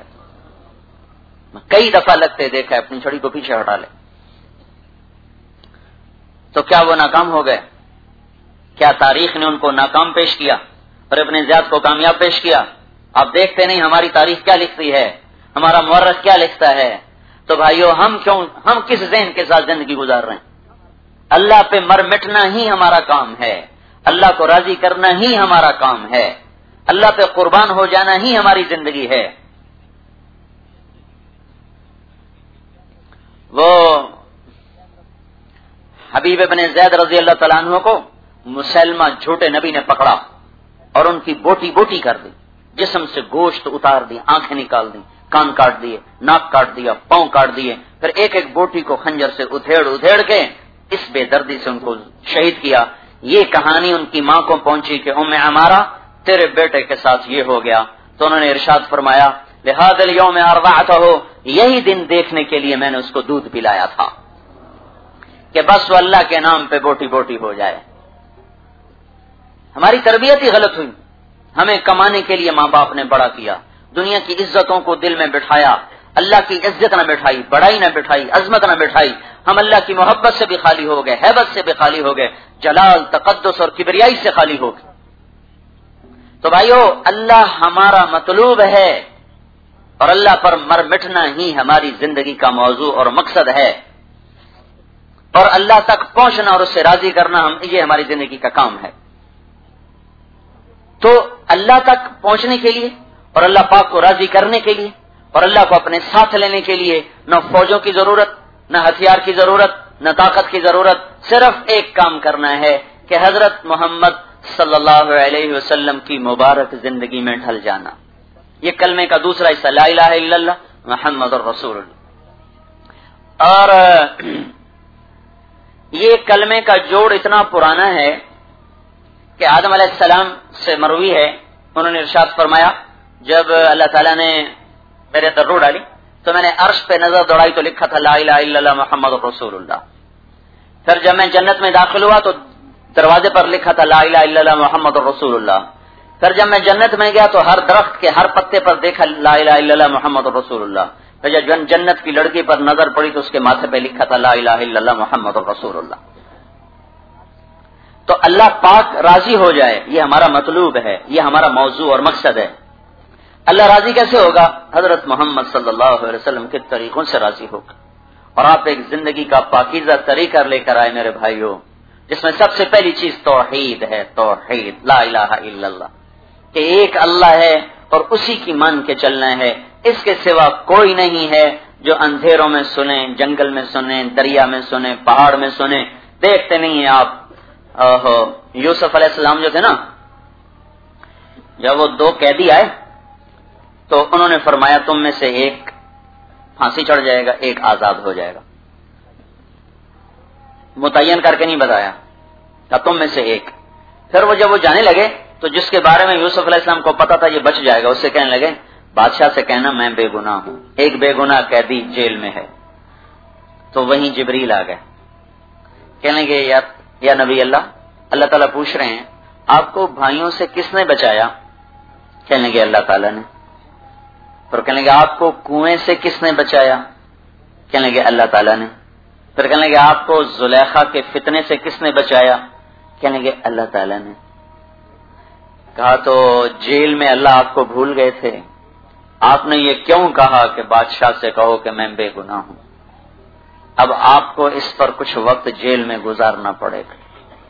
کئی دفعہ لگتے دیکھا ہے، اپنی چھڑی کو پیچھے ہٹا لے. تو تو کیا وہ ناکام ہو گئے؟ کیا تاریخ نے ان کو ناکام پیش کیا اور ابن زیاد کو کامیاب پیش کیا؟ آپ دیکھتے نہیں ہماری تاریخ کیا لکھتی ہے، ہمارا مورخ کیا لکھتا ہے؟ تو بھائیو ہم کیوں ہم کس ذہن کے ساتھ زندگی گزار رہے ہیں؟ اللہ پہ مر مٹنا ہی ہمارا کام ہے، اللہ کو راضی کرنا ہی ہمارا کام ہے، اللہ پہ قربان ہو جانا ہی ہماری زندگی ہے۔ وہ حبیب ابن زید رضی اللہ تعالیٰ عنہ کو مسلمہ جھوٹے نبی نے پکڑا اور ان کی بوٹی بوٹی کر دی، جسم سے گوشت اتار دی، آنکھیں نکال دی، کان کاٹ دیے، ناک کاٹ دیا، پاؤں کاٹ دیے، پھر ایک ایک بوٹی کو خنجر سے ادھیڑ ادھیڑ کے اس بے دردی سے ان کو شہید کیا۔ یہ کہانی ان کی ماں کو پہنچی کہ ام عمارہ تیرے بیٹے کے ساتھ یہ ہو گیا، تو انہوں نے ارشاد فرمایا لہذا اليوم ارضعته، یہی دن دیکھنے کے لیے میں نے اس کو دودھ پلایا تھا کہ بس وہ اللہ کے نام پہ بوٹی بوٹی ہو جائے۔ ہماری تربیت ہی غلط ہوئی، ہمیں کمانے کے لیے ماں باپ نے بڑا کیا، دنیا کی عزتوں کو دل میں بٹھایا، اللہ کی عزت نہ بٹھائی، بڑائی نہ بٹھائی، عظمت نہ بٹھائی، ہم اللہ کی محبت سے بھی خالی ہو گئے، ہیبت سے بھی خالی ہو گئے، جلال، تقدس اور کبریائی سے خالی ہو گئے۔ تو بھائیو اللہ ہمارا مطلوب ہے اور اللہ پر مر مٹنا ہی ہماری زندگی کا موضوع اور مقصد ہے، اور اللہ تک پہنچنا اور اس سے راضی کرنا ہم یہ ہماری زندگی کا کام ہے۔ تو اللہ تک پہنچنے کے لیے اور اللہ پاک کو راضی کرنے کے لیے اور اللہ کو اپنے ساتھ لینے کے لیے نہ فوجوں کی ضرورت، نہ ہتھیار کی ضرورت، نہ طاقت کی ضرورت، صرف ایک کام کرنا ہے کہ حضرت محمد صلی اللہ علیہ وسلم کی مبارک زندگی میں ڈھل جانا۔ یہ کلمے کا دوسرا حصہ لا الہ الا اللہ محمد الرسول اللہ۔ اور یہ کلمے کا جوڑ اتنا پرانا ہے کہ آدم علیہ السلام سے مروی ہے، انہوں نے ارشاد فرمایا جب اللہ تعالیٰ نے میرے اندر روح ڈالی تو میں نے عرش پہ نظر دوڑائی تو لکھا تھا لا الہ الا اللہ محمد رسول اللہ۔ پھر جب میں جنت میں داخل ہوا تو دروازے پر لکھا تھا لا الہ الا اللہ محمد رسول اللہ۔ پھر جب میں جنت میں گیا تو ہر درخت کے ہر پتے پر دیکھا لا الہ الا اللہ محمد رسول اللہ۔ پھر جب جنت کی لڑکی پر نظر پڑی تو اس کے ماتھے پہ لکھا تھا لا الہ الا اللہ محمد رسول اللہ۔ تو اللہ پاک راضی ہو جائے یہ ہمارا مطلوب ہے، یہ ہمارا موضوع اور مقصد ہے۔ اللہ راضی کیسے ہوگا؟ حضرت محمد صلی اللہ علیہ وسلم کے طریقوں سے راضی ہوگا۔ اور آپ ایک زندگی کا پاکیزہ طریقہ لے کر آئے میرے بھائیوں، جس میں سب سے پہلی چیز توحید ہے، توحید لا الہ الا اللہ، کہ ایک اللہ ہے اور اسی کی مان کے چلنا ہے، اس کے سوا کوئی نہیں ہے۔ جو اندھیروں میں سنیں، جنگل میں سنیں، دریا میں سنیں، پہاڑ میں سنیں، دیکھتے نہیں ہیں آپ یوسف علیہ السلام جو تھے نا، جب وہ دو قیدی آئے تو انہوں نے فرمایا تم میں سے ایک پھانسی چڑھ جائے گا، ایک آزاد ہو جائے گا، متعین کر کے نہیں بتایا کہ تم میں سے ایک۔ پھر وہ جب وہ جانے لگے تو جس کے بارے میں یوسف علیہ السلام کو پتا تھا یہ بچ جائے گا، اس سے کہنے لگے بادشاہ سے کہنا میں بے گناہ ہوں، ایک بے گناہ قیدی جیل میں ہے۔ تو وہیں جبریل آ گئے، کہنے لگے یا, یا نبی اللہ اللہ تعالیٰ پوچھ رہے ہیں آپ کو بھائیوں سے کس نے بچایا؟ کہنے لگے اللہ تعالیٰ نے۔ پھر کہنے لگے آپ کو کنویں سے کس نے بچایا؟ کہنے لگے اللہ تعالیٰ نے۔ پھر کہنے لگے آپ کو زلیخا کے فتنے سے کس نے بچایا؟ کہنے لگے اللہ تعالیٰ نے۔ کہا تو جیل میں اللہ آپ کو بھول گئے تھے، آپ نے یہ کیوں کہا کہ بادشاہ سے کہو کہ میں بے گناہ ہوں؟ اب آپ کو اس پر کچھ وقت جیل میں گزارنا پڑے گا۔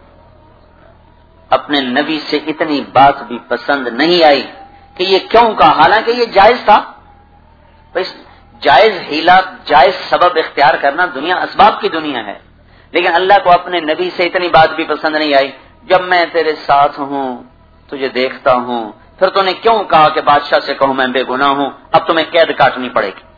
اپنے نبی سے اتنی بات بھی پسند نہیں آئی کہ یہ کیوں کہا، حالانکہ یہ جائز تھا۔ بس جائز ہیلا، جائز سبب اختیار کرنا دنیا اسباب کی دنیا ہے، لیکن اللہ کو اپنے نبی سے اتنی بات بھی پسند نہیں آئی جب میں تیرے ساتھ ہوں، تجھے دیکھتا ہوں، پھر تو نے کیوں کہا کہ بادشاہ سے کہوں میں بے گناہ ہوں، اب تمہیں قید کاٹنی پڑے گی۔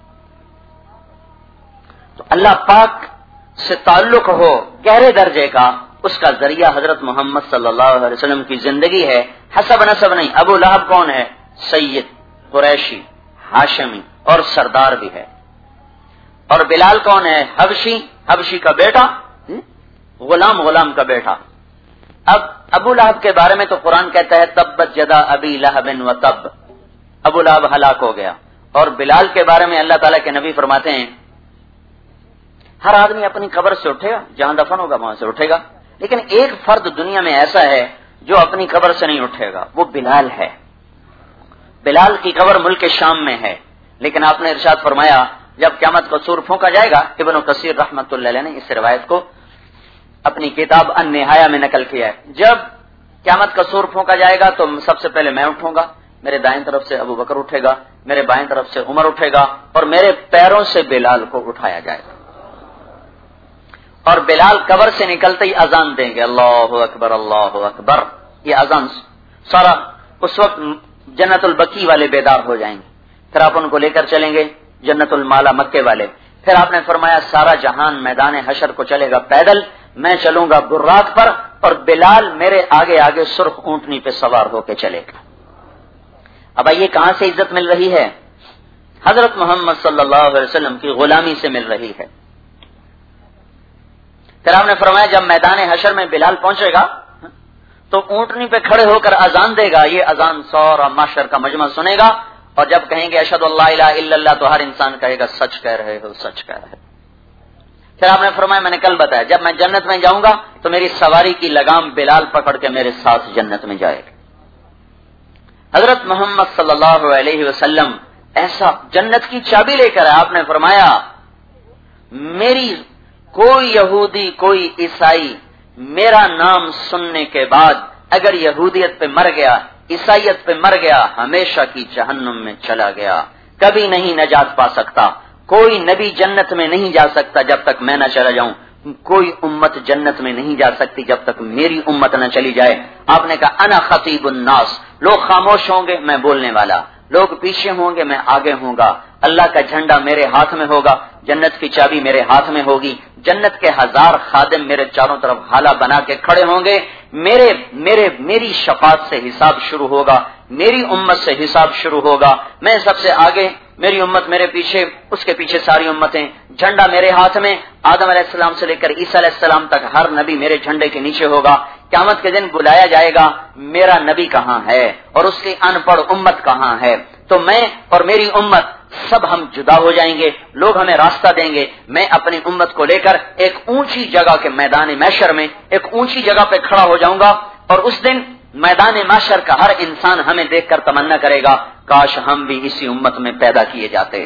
تو اللہ پاک سے تعلق ہو گہرے درجے کا، اس کا ذریعہ حضرت محمد صلی اللہ علیہ وسلم کی زندگی ہے، حسب نسب نہیں۔ ابو لہب کون ہے؟ سید قریشی ہاشمی اور سردار بھی ہے۔ اور بلال کون ہے؟ حبشی، حبشی کا بیٹا، غلام غلام کا بیٹا۔ اب ابو لہب کے بارے میں تو قرآن کہتا ہے تبت یدا ابی لہب و تب، ابو لہب ہلاک ہو گیا۔ اور بلال کے بارے میں اللہ تعالیٰ کے نبی فرماتے ہیں ہر آدمی اپنی قبر سے اٹھے گا، جہاں دفن ہوگا وہاں سے اٹھے گا، لیکن ایک فرد دنیا میں ایسا ہے جو اپنی قبر سے نہیں اٹھے گا، وہ بلال ہے۔ بلال کی قبر ملک شام میں ہے، لیکن آپ نے ارشاد فرمایا جب قیامت کا سور پھونکا جائے گا، ابن کثیر رحمۃ اللہ علیہ نے اس روایت کو اپنی کتاب النہایہ میں نقل کیا ہے، جب قیامت کا سور پھونکا جائے گا تو سب سے پہلے میں اٹھوں گا، میرے دائیں طرف سے ابو بکر اٹھے گا، میرے بائیں طرف سے عمر اٹھے گا، اور میرے پیروں سے بلال کو اٹھایا جائے گا، اور بلال قبر سے نکلتے ہی اذان دیں گے، اللہ اکبر اللہ اکبر۔ یہ اذان سارا اس وقت جنت البقیع والے بیدار ہو جائیں گے، پھر آپ ان کو لے کر چلیں گے جنت المالا مکے والے، پھر آپ نے فرمایا سارا جہان میدان حشر کو چلے گا پیدل، میں چلوں گا براق پر، اور بلال میرے آگے آگے سرخ اونٹنی پہ سوار ہو کے چلے گا۔ اب آئیے کہاں سے عزت مل رہی ہے؟ حضرت محمد صلی اللہ علیہ وسلم کی غلامی سے مل رہی ہے۔ پھر آپ نے فرمایا جب میدان حشر میں بلال پہنچے گا تو اونٹنی پہ کھڑے ہو کر اذان دے گا، یہ اذان سورا معاشر کا مجمع سنے گا، اور جب کہیں گے اشہد اللہ الہ الا اللہ تو ہر انسان کہے گا سچ کہہ رہے ہو سچ کہہ رہے ہو۔ پھر آپ نے فرمایا میں نے کل بتایا جب میں جنت میں جاؤں گا تو میری سواری کی لگام بلال پکڑ کے میرے ساتھ جنت میں جائے گا۔ حضرت محمد صلی اللہ علیہ وسلم ایسا جنت کی چابی لے کر ہے، آپ نے فرمایا میری کوئی یہودی کوئی عیسائی میرا نام سننے کے بعد اگر یہودیت پہ مر گیا عیسائیت پہ مر گیا ہمیشہ کی جہنم میں چلا گیا، کبھی نہیں نجات پا سکتا، کوئی نبی جنت میں نہیں جا سکتا جب تک میں نہ چلا جاؤں، کوئی امت جنت میں نہیں جا سکتی جب تک میری امت نہ چلی جائے۔ آپ نے کہا انا خطیب الناس، لوگ خاموش ہوں گے میں بولنے والا، لوگ پیچھے ہوں گے میں آگے ہوں گا، اللہ کا جھنڈا میرے ہاتھ میں ہوگا، جنت کی چابی میرے ہاتھ میں ہوگی، جنت کے ہزار خادم میرے چاروں طرف حالہ بنا کے کھڑے ہوں گے، میرے میرے میری شفاعت سے حساب شروع ہوگا، میری امت سے حساب شروع ہوگا، میں سب سے آگے، میری امت میرے پیچھے، اس کے پیچھے ساری امتیں، جھنڈا میرے ہاتھ میں، آدم علیہ السلام سے لے کر عیسیٰ علیہ السلام تک ہر نبی میرے جھنڈے کے نیچے ہوگا۔ قیامت کے دن بلایا جائے گا میرا نبی کہاں ہے اور اس کی ان پڑھ امت کہاں ہے، تو میں اور میری امت سب ہم جدا ہو جائیں گے، لوگ ہمیں راستہ دیں گے، میں اپنی امت کو لے کر ایک اونچی جگہ کے میدان محشر میں ایک اونچی جگہ پہ کھڑا ہو جاؤں گا، اور اس دن میدان محشر کا ہر انسان ہمیں دیکھ کر تمنا کرے گا کاش ہم بھی اسی امت میں پیدا کیے جاتے۔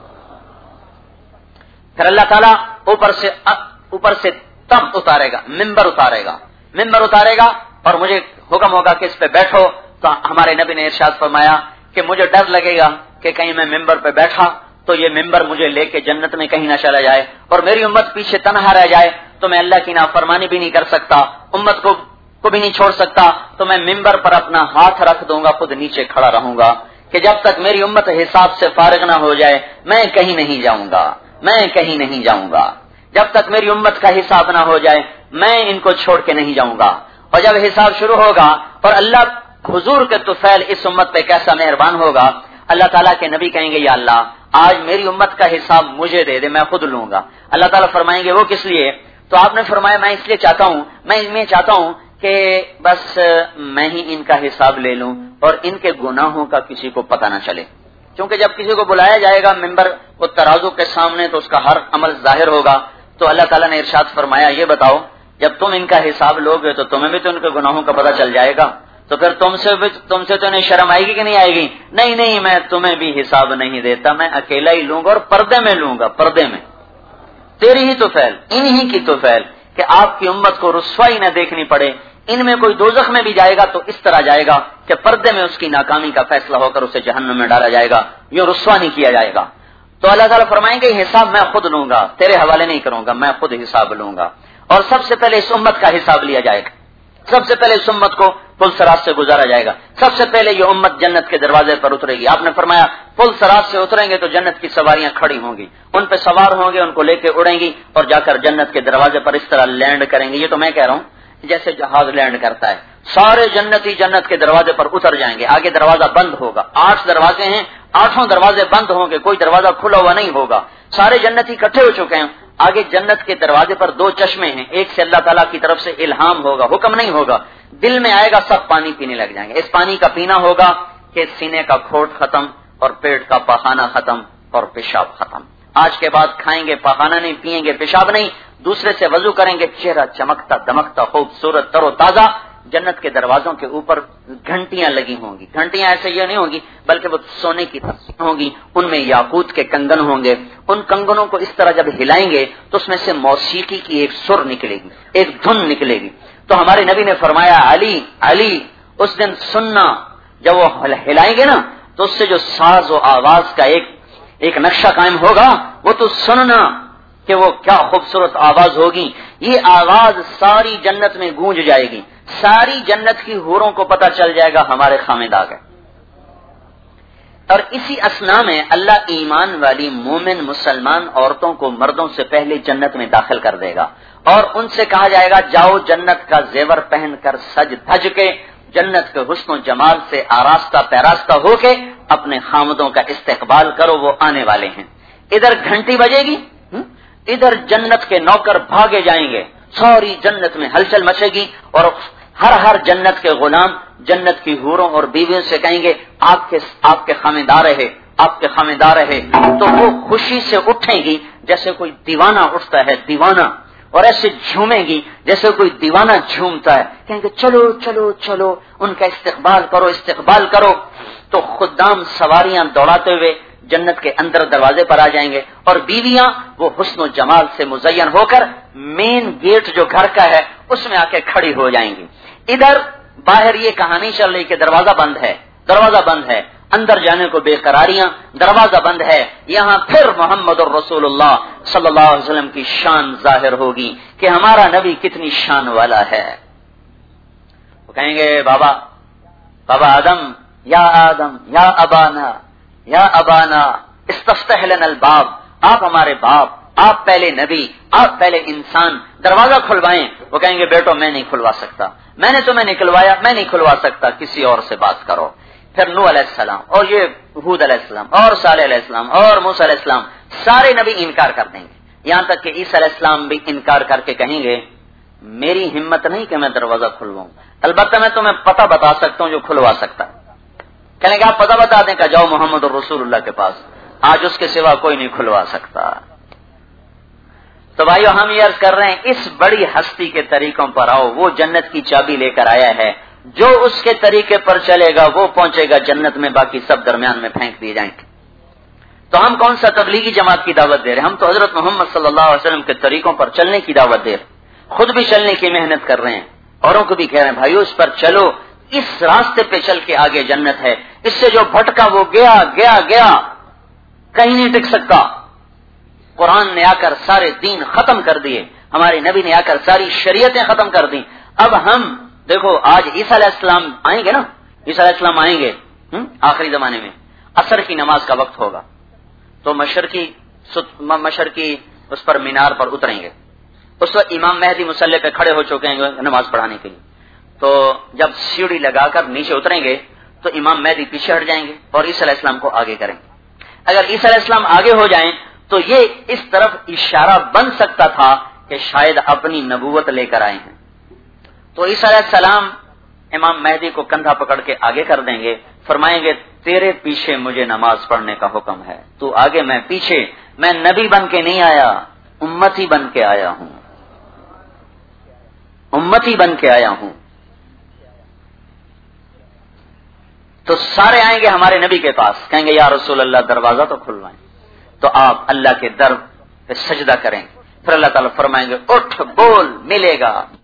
پھر اللہ تعالیٰ اوپر سے اوپر سے تخت اتارے گا، ممبر اتارے گا، ممبر اتارے گا اور مجھے حکم ہوگا کہ اس پہ بیٹھو، تو ہمارے نبی نے ارشاد فرمایا کہ مجھے ڈر لگے گا کہ کہیں میں ممبر پہ بیٹھا تو یہ ممبر مجھے لے کے جنت میں کہیں نہ چلا جائے اور میری امت پیچھے تنہا رہ جائے، تو میں اللہ کی نافرمانی بھی نہیں کر سکتا، امت کو کو بھی نہیں چھوڑ سکتا، تو میں ممبر پر اپنا ہاتھ رکھ دوں گا، خود نیچے کھڑا رہوں گا کہ جب تک میری امت حساب سے فارغ نہ ہو جائے میں کہیں نہیں جاؤں گا، میں کہیں نہیں جاؤں گا، جب تک میری امت کا حساب نہ ہو جائے میں ان کو چھوڑ کے نہیں جاؤں گا۔ اور جب حساب شروع ہوگا اور اللہ حضور کے طفیل اس امت پہ کیسا مہربان ہوگا، اللہ تعالیٰ کے نبی کہیں گے یا اللہ آج میری امت کا حساب مجھے دے دے، میں خود لوں گا۔ اللہ تعالیٰ فرمائیں گے وہ کس لیے؟ تو آپ نے فرمایا میں اس لیے چاہتا ہوں، میں میں چاہتا ہوں کہ بس میں ہی ان کا حساب لے لوں اور ان کے گناہوں کا کسی کو پتہ نہ چلے، کیونکہ جب کسی کو بلایا جائے گا ممبر کو ترازو کے سامنے تو اس کا ہر عمل ظاہر ہوگا۔ تو اللہ تعالیٰ نے ارشاد فرمایا یہ بتاؤ جب تم ان کا حساب لوگے تو تمہیں بھی تو ان کے گناہوں کا پتہ چل جائے گا، تو پھر تم سے بھی تم سے تو انہیں شرم آئے گی کہ نہیں آئے گی؟ نہیں نہیں میں تمہیں بھی حساب نہیں دیتا، میں اکیلا ہی لوں گا اور پردے میں لوں گا، پردے میں تیری ہی تو فعل، انہی کی تو فعل کہ آپ کی امت کو رسوائی نہ دیکھنی پڑے، ان میں کوئی دوزخ میں بھی جائے گا تو اس طرح جائے گا کہ پردے میں اس کی ناکامی کا فیصلہ ہو کر اسے جہنم میں ڈالا جائے گا، یوں رسوا نہیں کیا جائے گا۔ تو اللہ تعالیٰ فرمائیں گے حساب میں خود لوں گا، تیرے حوالے نہیں کروں گا، میں خود حساب لوں گا، اور سب سے پہلے اس امت کا حساب لیا جائے گا، سب سے پہلے اس امت کو پل صراط سے گزارا جائے گا، سب سے پہلے یہ امت جنت کے دروازے پر اترے گی۔ آپ نے فرمایا پل صراط سے اتریں گے تو جنت کی سواریاں کھڑی ہوں گی، ان پہ سوار ہوں گے، ان کو لے کے اڑیں گی اور جا کر جنت کے دروازے پر اس طرح لینڈ کریں گے، یہ تو میں کہہ رہا ہوں جیسے جہاز لینڈ کرتا ہے، سارے جنتی جنت کے دروازے پر اتر جائیں گے، آگے دروازہ بند ہوگا، آٹھ دروازے ہیں، آٹھوں دروازے بند ہوں گے، کوئی دروازہ کھلا ہوا نہیں ہوگا، سارے جنتی اکٹھے ہو چکے ہیں، آگے جنت کے دروازے پر دو چشمے ہیں، ایک سے اللہ تعالیٰ کی طرف سے الہام ہوگا، حکم نہیں ہوگا، دل میں آئے گا سب پانی پینے لگ جائیں گے، اس پانی کا پینا ہوگا کہ سینے کا کھوٹ ختم اور پیٹ کا پخانہ ختم اور پیشاب ختم، آج کے بعد کھائیں گے پخانا نہیں، پیئیں گے پیشاب نہیں، دوسرے سے وضو کریں گے، چہرہ چمکتا دمکتا خوبصورت تر و تازہ. جنت کے دروازوں کے اوپر گھنٹیاں لگی ہوں گی. گھنٹیاں ایسے یہ نہیں ہوں گی بلکہ وہ سونے کی ہوں گی، ان میں یاقوت کے کنگن ہوں گے. ان کنگنوں کو اس طرح جب ہلائیں گے تو اس میں سے موسیقی کی ایک سر نکلے گی، ایک دھن نکلے گی. تو ہمارے نبی نے فرمایا علی علی اس دن سننا، جب وہ ہلائیں گے نا تو اس سے جو ساز و آواز کا ایک ایک نقشہ قائم ہوگا وہ تو سننا کہ وہ کیا خوبصورت آواز ہوگی. یہ آواز ساری جنت میں گونج جائے گی، ساری جنت کی حوروں کو پتہ چل جائے گا ہمارے خامدہ ہے. اور اسی اسنا میں اللہ ایمان والی مومن مسلمان عورتوں کو مردوں سے پہلے جنت میں داخل کر دے گا اور ان سے کہا جائے گا جاؤ جنت کا زیور پہن کر سج دھج کے جنت کے حسن و جمال سے آراستہ پیراستہ ہو کے اپنے خامدوں کا استقبال کرو، وہ آنے والے ہیں. ادھر گھنٹی بجے گی، ادھر جنت کے نوکر بھاگے جائیں گے، ساری جنت میں ہلچل مچے گی اور ہر ہر جنت کے غلام جنت کی حوروں اور بیویوں سے کہیں گے آپ کے آپ کے خامدار ہے، آپ کے خامدار ہے. تو وہ خوشی سے اٹھیں گی جیسے کوئی دیوانہ اٹھتا ہے، دیوانہ، اور ایسے جھومیں گی جیسے کوئی دیوانہ جھومتا ہے. کہیں گے چلو چلو چلو ان کا استقبال کرو استقبال کرو. تو خدام سواریاں دوڑاتے ہوئے جنت کے اندر دروازے پر آ جائیں گے اور بیویاں وہ حسن و جمال سے مزین ہو کر مین گیٹ جو گھر کا ہے اس میں آ کے کھڑی ہو جائیں گی. ادھر باہر یہ کہانی چل رہی کہ دروازہ بند ہے، دروازہ بند ہے، اندر جانے کو بے قراریاں، دروازہ بند ہے. یہاں پھر محمد الرسول اللہ صلی اللہ علیہ وسلم کی شان ظاہر ہوگی کہ ہمارا نبی کتنی شان والا ہے. وہ کہیں گے بابا بابا آدم یا آدم یا ابانا یا ابانا استفتح لنا الباب، آپ ہمارے باپ، آپ پہلے نبی، آپ پہلے انسان، دروازہ کھلوائیں. وہ کہیں گے بیٹو میں نہیں کھلوا سکتا، میں نے تمہیں نکلوایا، میں نہیں کھلوا سکتا، کسی اور سے بات کرو. پھر نوح علیہ السلام اور یہ ہود علیہ السلام اور صالح علیہ السلام اور موسیٰ علیہ السلام سارے نبی انکار کر دیں گے. یہاں تک کہ عیسیٰ علیہ السلام بھی انکار کر کے کہیں گے میری ہمت نہیں کہ میں دروازہ کھلواؤں، البتہ میں تمہیں پتہ بتا سکتا ہوں جو کھلوا سکتا ہے. کہیں گے آپ پتہ بتا دیں کہ جاؤ محمد الرسول اللہ کے پاس، آج اس کے سوا کوئی نہیں کھلوا سکتا. تو بھائیو ہم یہ عرض کر رہے ہیں اس بڑی ہستی کے طریقوں پر آؤ. وہ جنت کی چابی لے کر آیا ہے، جو اس کے طریقے پر چلے گا وہ پہنچے گا جنت میں، باقی سب درمیان میں پھینک دیے جائیں گے. تو ہم کون سا تبلیغی جماعت کی دعوت دے رہے ہیں؟ ہم تو حضرت محمد صلی اللہ علیہ وسلم کے طریقوں پر چلنے کی دعوت دے رہے ہیں، خود بھی چلنے کی محنت کر رہے ہیں، اوروں کو بھی کہہ رہے ہیں بھائیو اس پر چلو، اس راستے پہ چل کے آگے جنت ہے. اس سے جو بھٹکا وہ گیا گیا گیا کہیں نہیں ٹک سکتا. قرآن نے آ کر سارے دین ختم کر دیے، ہمارے نبی نے آ کر ساری شریعتیں ختم کر دی. اب ہم دیکھو آج عیسیٰ علیہ السلام آئیں گے نا، عیسیٰ علیہ السلام آئیں گے آخری زمانے میں، عصر کی نماز کا وقت ہوگا تو مشرقی مشرقی اس پر مینار پر اتریں گے. اس وقت امام مہدی مصلی پہ کھڑے ہو چکے ہیں نماز پڑھانے کے لیے. تو جب سیڑھی لگا کر نیچے اتریں گے تو امام مہدی پیچھے ہٹ جائیں گے اور عیسیٰ علیہ السلام کو آگے کریں گے. اگر عیسیٰ علیہ السلام آگے ہو جائیں تو یہ اس طرف اشارہ بن سکتا تھا کہ شاید اپنی نبوت لے کر آئے ہیں. تو عیسیٰ علیہ السلام امام مہدی کو کندھا پکڑ کے آگے کر دیں گے، فرمائیں گے تیرے پیچھے مجھے نماز پڑھنے کا حکم ہے، تو آگے میں پیچھے، میں نبی بن کے نہیں آیا، امتی بن کے آیا ہوں، امتی بن کے آیا ہوں. تو سارے آئیں گے ہمارے نبی کے پاس، کہیں گے یا رسول اللہ دروازہ تو کھلوائیں. تو آپ اللہ کے در پہ سجدہ کریں. پھر اللہ تعالیٰ فرمائیں گے اٹھ بول ملے گا